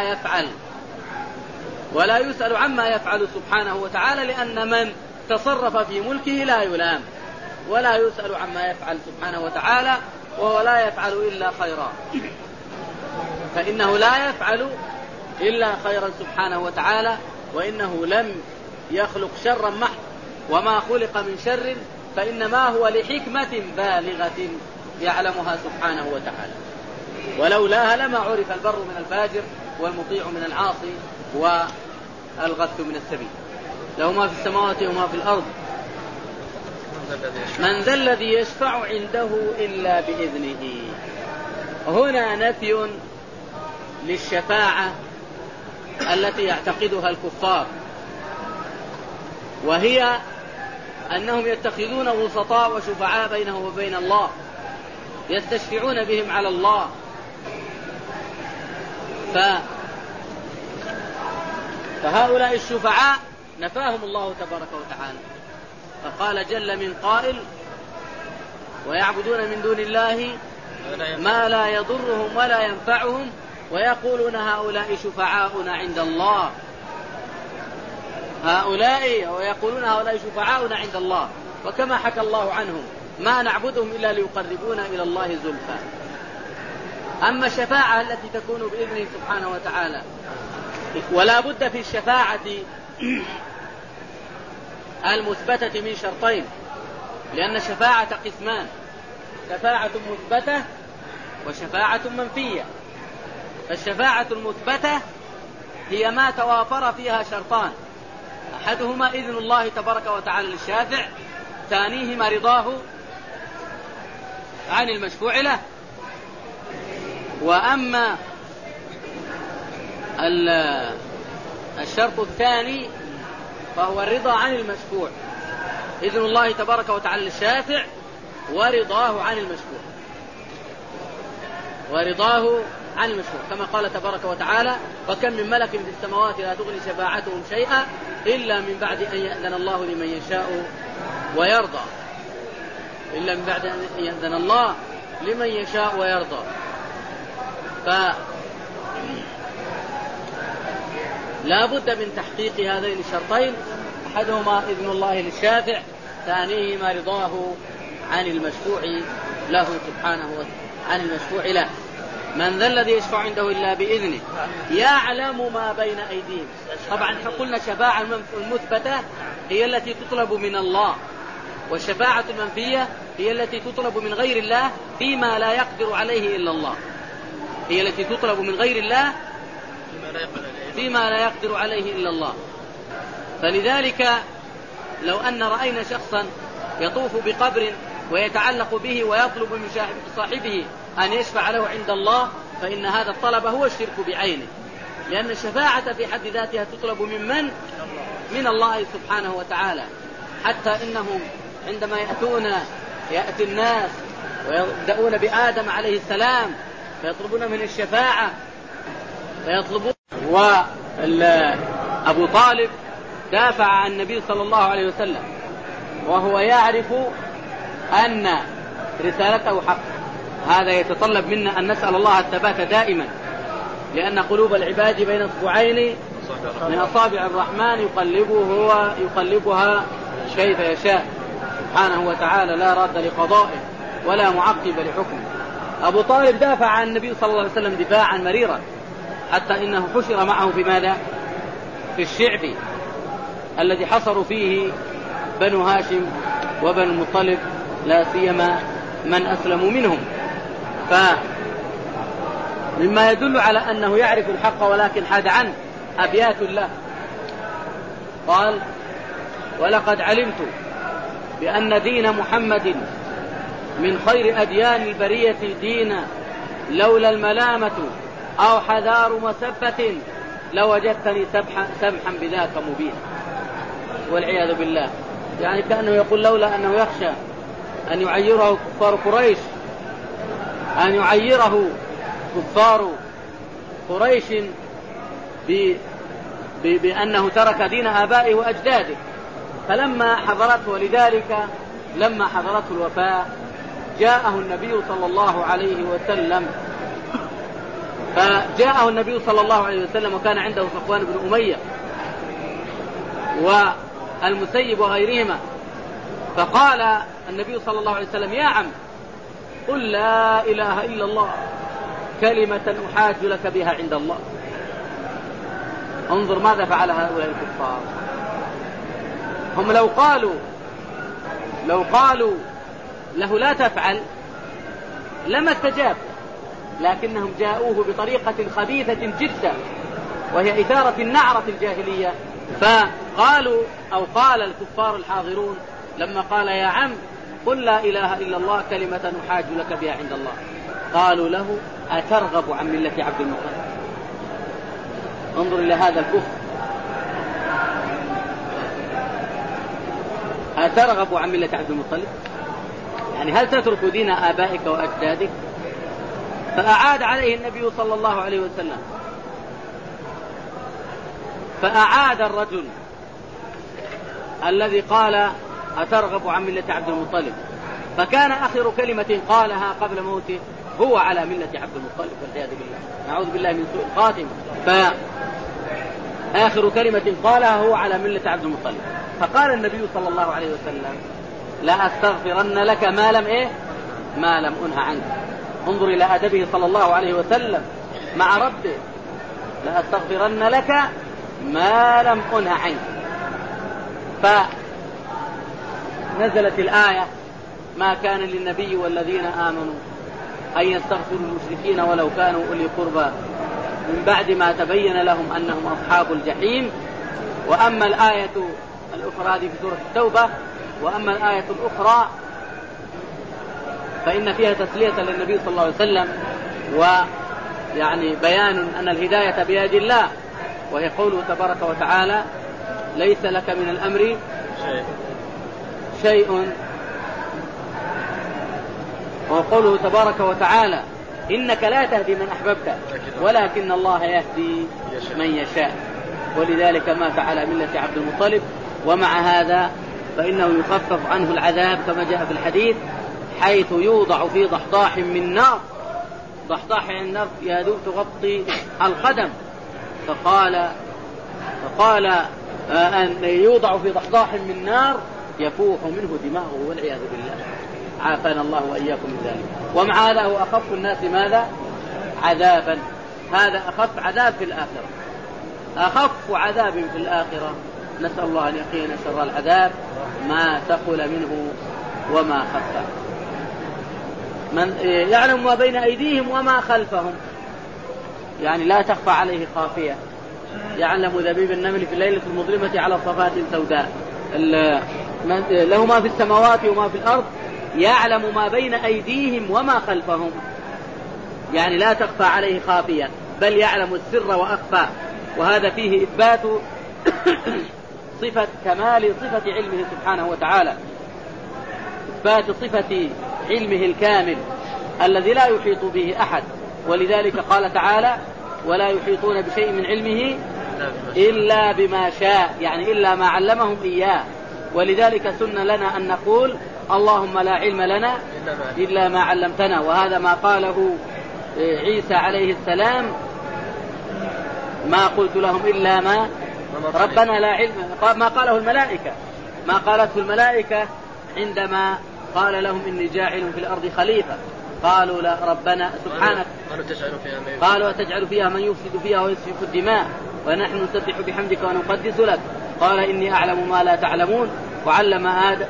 عما يفعل سبحانه وتعالى، لأن من تصرف في ملكه لا يلام، ولا يسأل عما يفعل سبحانه وتعالى، وهو لا يفعل إلا خيرا، فإنه لا يفعل إلا خيرا سبحانه وتعالى، وإنه لم يخلق شرا محض، وما خلق من شر فإنما هو لحكمة بالغة يعلمها سبحانه وتعالى، ولولاها لما عرف البر من الفاجر والمطيع من العاصي والغث من السبيل. له ما في السماوات وما في الأرض. من ذا الذي يشفع عنده إلا بإذنه. هنا نفي للشفاعة التي يعتقدها الكفار، وهي أنهم يتخذون وسطاء وشفعاء بينه وبين الله، يستشفعون بهم على الله. فهؤلاء الشفعاء نفاهم الله تبارك وتعالى، فقال جل من قائل: ويعبدون من دون الله ما لا يضرهم ولا ينفعهم ويقولون هؤلاء شفعاؤنا عند الله. ويقولون هؤلاء شفعاؤنا عند الله، وكما حكى الله عنهم: ما نعبدهم إلا ليقربونا إلى الله زلفى. أما الشفاعة التي تكون بإذنه سبحانه وتعالى، ولا بد في الشفاعة المثبتة من شرطين، لأن الشفاعة قسمان: شفاعة مثبتة وشفاعة منفية. فالشفاعة المثبتة هي ما توافر فيها شرطان: أحدهما إذن الله تبارك وتعالى للشافع، ثانيهما رضاه عن المشفوع له. وأما الشرط الثاني فهو الرضا عن المشفوع، إذن الله تبارك وتعالى للشافع ورضاه عن المشفوع، ورضاه عن المشفوع، كما قال تبارك وتعالى: وكم من ملك في السماوات لا تغني شفاعتهم شيئا إلا من بعد أن يأذن الله لمن يشاء ويرضى، إلا من بعد أن يأذن الله لمن يشاء ويرضى. لا بد من تحقيق هذين الشرطين: أحدهما إذن الله للشافع، ثانيهما رضاه عن المشفوع له سبحانه وتعالى، عن المشفوع له. من ذا الذي يشفع عنده إلا بإذنه يعلم ما بين أيديهم. طبعا قلنا الشفاعة المثبتة هي التي تطلب من الله، والشفاعة المنفية هي التي تطلب من غير الله فيما لا يقدر عليه إلا الله، هي التي تطلب من غير الله فيما لا يقدر عليه إلا الله. فلذلك لو أن رأينا شخصا يطوف بقبر ويتعلق به ويطلب من صاحبه أن يشفع له عند الله، فإن هذا الطلب هو الشرك بعينه، لأن الشفاعة في حد ذاتها تطلب من الله سبحانه وتعالى. حتى إنهم عندما يأتي الناس ويبدأون بآدم عليه السلام فيطلبون من الشفاعة فيطلبون. وأبو طالب دافع عن النبي صلى الله عليه وسلم وهو يعرف أن رسالته حق. هذا يتطلب منا أن نسأل الله الثبات دائما، لأن قلوب العباد بين اصبعين من أصابع الرحمن يقلبها كيف يشاء سبحانه وتعالى، لا راد لقضائه ولا معقب لحكمه. أبو طالب دافع عن النبي صلى الله عليه وسلم دفاعا مريرا، حتى إنه حشر معه في ماذا؟ في الشعب الذي حصروا فيه بنو هاشم وبنو المطلب، لا سيما من أسلموا منهم. فمما يدل على أنه يعرف الحق ولكن حاد عنه أبيات الله. قال: ولقد علمت بأن دين محمد من خير أديان البرية دينا، لولا الملامة أو حذار مسبة لوجدتني سمحا بذاك مبين. والعياذ بالله. يعني كأنه يقول لولا أنه يخشى أن يعيره كفار قريش، أن يعيره كفار قريش بأنه ترك دين آبائه وأجداده. فلما حضرته، ولذلك لما حضرته الوفاة جاءه النبي صلى الله عليه وسلم، فجاءه النبي صلى الله عليه وسلم وكان عنده صفوان بن أمية والمسيب وغيرهما، فقال النبي صلى الله عليه وسلم: يا عم، قل لا إله إلا الله كلمة أحاج لك بها عند الله. انظر ماذا فعل هؤلاء الكفار. هم لو قالوا له لا تفعل لما استجاب، لكنهم جاءوه بطريقة خبيثة جدا، وهي إثارة النعرة الجاهلية. فقالوا، أو قال الكفار الحاضرون لما قال: يا عم، قل لا إله إلا الله كلمة أحاج لك بها عند الله، قالوا له: أترغب عن ملة عبد المطلب؟ انظر إلى هذا الكفر. أترغب عن ملة عبد المطلب؟ يعني هل تترك دين آبائك وأجدادك؟ فأعاد عليه النبي صلى الله عليه وسلم، فأعاد الرجل الذي قال: أترغب عن ملة عبد المطلب، فكان آخر كلمة قالها قبل موته: هو على ملة عبد المطلب، والعياذ بالله، نعوذ بالله من سوء الخاتمة. فآخر كلمة قالها: هو على ملة عبد المطلب. فقال النبي صلى الله عليه وسلم: لا أستغفرن لك ما لم أنه عنك. انظر إلى أدبه صلى الله عليه وسلم مع ربه: لا أستغفرن لك ما لم أنه عنك. فنزلت الآية: ما كان للنبي والذين آمنوا أن يستغفروا المشركين ولو كانوا أولي قربى من بعد ما تبين لهم أنهم أصحاب الجحيم. وأما الآية الأخرى هذه في سورة التوبة، وأما الآية الأخرى فإن فيها تسلية للنبي صلى الله عليه وسلم، ويعني بيان أن الهداية بيد الله، وهي قوله تبارك وتعالى ليس لك من الأمر شيء، وقوله تبارك وتعالى إنك لا تهدي من أحببت ولكن الله يهدي من يشاء، ولذلك مات على ملة عبد المطلب. ومع هذا فإنه يخفف عنه العذاب كما جاء في الحديث، حيث يوضع في ضحضاح من نار، ضحضاح النار يدوب تغطي القدم، فقال أن يوضع في ضحضاح من نار يفوح منه دماغه والعياذ بالله، عافانا الله وإياكم من ذلك. ومع هذا هو أخف الناس ماذا؟ عذابا. هذا أخف عذاب في الآخرة، أخف عذاب في الآخرة. نسأل الله أن يقينا شر العذاب ما ثقل منه وما خف. من يعلم ما بين أيديهم وما خلفهم، يعني لا تخفى عليه خافية. يعلم دبيب النمل في الليلة المظلمة على صفات سوداء، له ما في السماوات وما في الأرض، يعلم ما بين أيديهم وما خلفهم، يعني لا تخفى عليه خافية، بل يعلم السر وأخفى. وهذا فيه إثبات صفة كمال صفة علمه سبحانه وتعالى، إثبات صفة علمه الكامل الذي لا يحيط به أحد. ولذلك قال تعالى ولا يحيطون بشيء من علمه إلا بما شاء، يعني إلا ما علمهم إياه. ولذلك سن لنا أن نقول اللهم لا علم لنا إلا ما علمتنا، وهذا ما قاله عيسى عليه السلام ما قلت لهم إلا ما ربنا لا علم، ما قاله الملائكة، ما قالته الملائكة عندما قال لهم إني جاعل في الأرض خليفة، قالوا لا ربنا سبحانك، قالوا أتجعل فيها من يفسد فيها ويسفك الدماء ونحن نسبح بحمدك ونقدس لك، قال إني أعلم ما لا تعلمون وعلم آدم.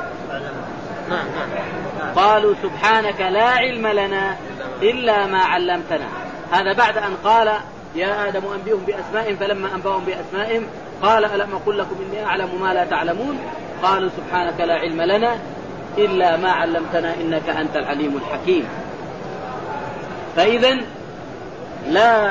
قالوا سبحانك لا علم لنا إلا ما علمتنا. هذا بعد أن قال يا آدم أنبئهم بأسمائهم، فلما أنبأهم بأسمائهم قال ألم أقل لكم إني أعلم ما لا تعلمون، قالوا سبحانك لا علم لنا إلا ما علمتنا إنك أنت العليم الحكيم. فإذن لا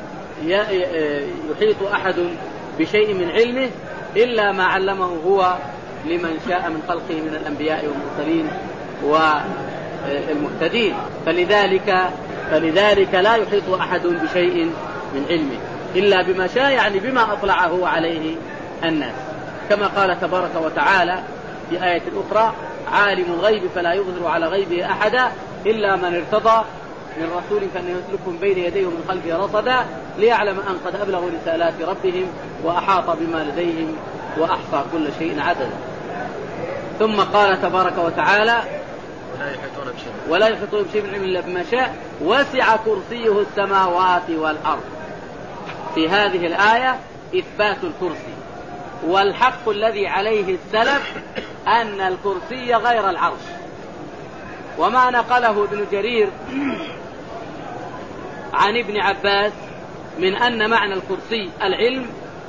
يحيط أحد بشيء من علمه إلا ما علمه هو لمن شاء من خلقه من الأنبياء والمرسلين والمهتدين. فلذلك لا يحيط أحد بشيء من علمه إلا بما شاء، يعني بما أطلعه عليه الناس، كما قال تبارك وتعالى في آية أخرى عالم الغيب فلا يظهر على غيبه أحدا إلا من ارتضى من رسول فإنه يسلكهم بين يديه ومن خلفه رصدا ليعلم أن قد أبلغوا رسالات ربهم وأحاط بما لديهم وأحصى كل شيء عددا. ثم قال تبارك وتعالى ولا يحيطون بشيء من علم إلا بما شاء وسع كرسيه السماوات والأرض. في هذه الآية إثبات الكرسي، والحق الذي عليه السلف أن الكرسي غير العرش. وما نقله ابن جرير عن ابن عباس من أن معنى الكرسي العلم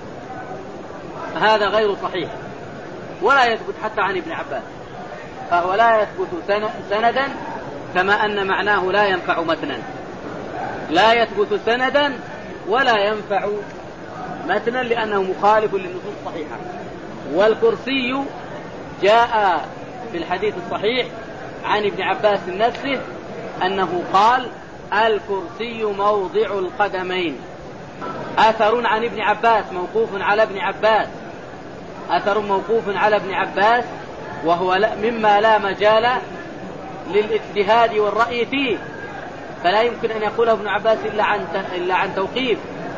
هذا غير صحيح ولا يثبت حتى عن ابن عباس، فهو لا يثبت سندا، كما أن معناه لا ينفع متنا، لا يثبت سندا ولا ينفع متنا لأنه مخالف للنصوص الصحيحة. والكرسي جاء في الحديث الصحيح عن ابن عباس نفسه أنه قال الكرسي موضع القدمين. أثر عن ابن عباس موقوف على ابن عباس، أثر موقوف على ابن عباس، وهو مما لا مجال للاجتهاد والرأي فيه، فلا يمكن أن يقوله ابن عباس إلا عن توقيف.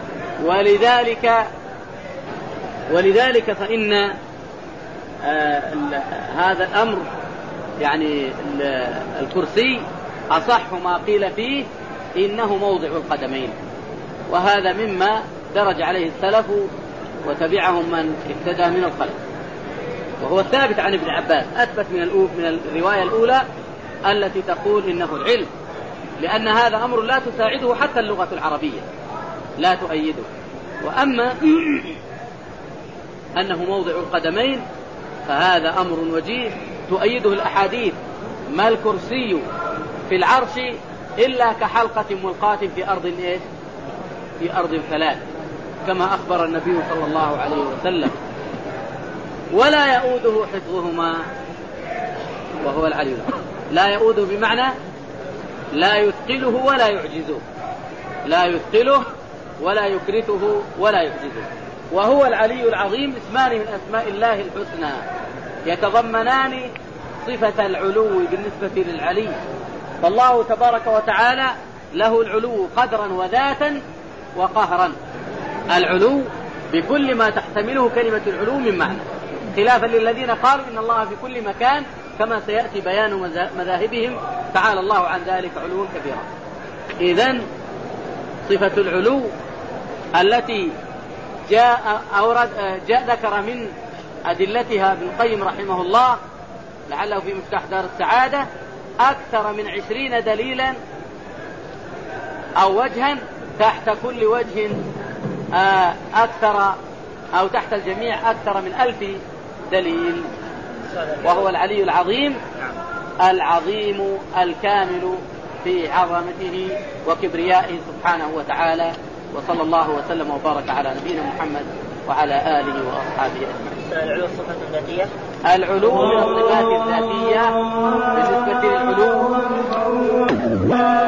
ولذلك فإن هذا الأمر يعني الكرسي أصح ما قيل فيه إنه موضع القدمين، وهذا مما درج عليه السلف وتبعهم من اهتدى من الخلق، وهو الثابت عن ابن عباس، أثبت من الرواية الأولى التي تقول إنه العلم، لأن هذا أمر لا تساعده حتى اللغة العربية، لا تؤيده. وأما أنه موضع القدمين فهذا أمر وجيه تؤيده الأحاديث. ما الكرسي في العرش إلا كحلقة ملقاة في أرض إيش؟ في أرض فلات، كما أخبر النبي صلى الله عليه وسلم. ولا يؤوده حفظهما وهو العلي العظيم. لا يؤوده بمعنى لا يثقله ولا يعجزه، لا يثقله ولا يكرته ولا يعجزه. وهو العلي العظيم اسمان من أسماء الله الحسنى يتضمنان صفة العلو بالنسبة للعلي. فالله تبارك وتعالى له العلو قدرا وذاتا وقهرا، العلو بكل ما تحتمله كلمة العلو من معنى، خلافا للذين قالوا إن الله في كل مكان كما سيأتي بيان مذاهبهم، تعالى الله عن ذلك علوا كبيرا. إذن صفة العلو التي جاء ذكر من أدلتها ابن القيم رحمه الله لعله في مفتاح دار السعادة أكثر من 20 دليلا أو وجها، تحت كل وجه أكثر أو تحت الجميع أكثر من 1000 دليل. وهو العلي العظيم العظيم الكامل في عظمته وكبريائه سبحانه وتعالى. وصلى الله وسلم وبارك على نبينا محمد وعلى آله وأصحابه أجمعين. العلو الصفة الذاتية، العلو من الصفات الذاتية بالنسبة للعلو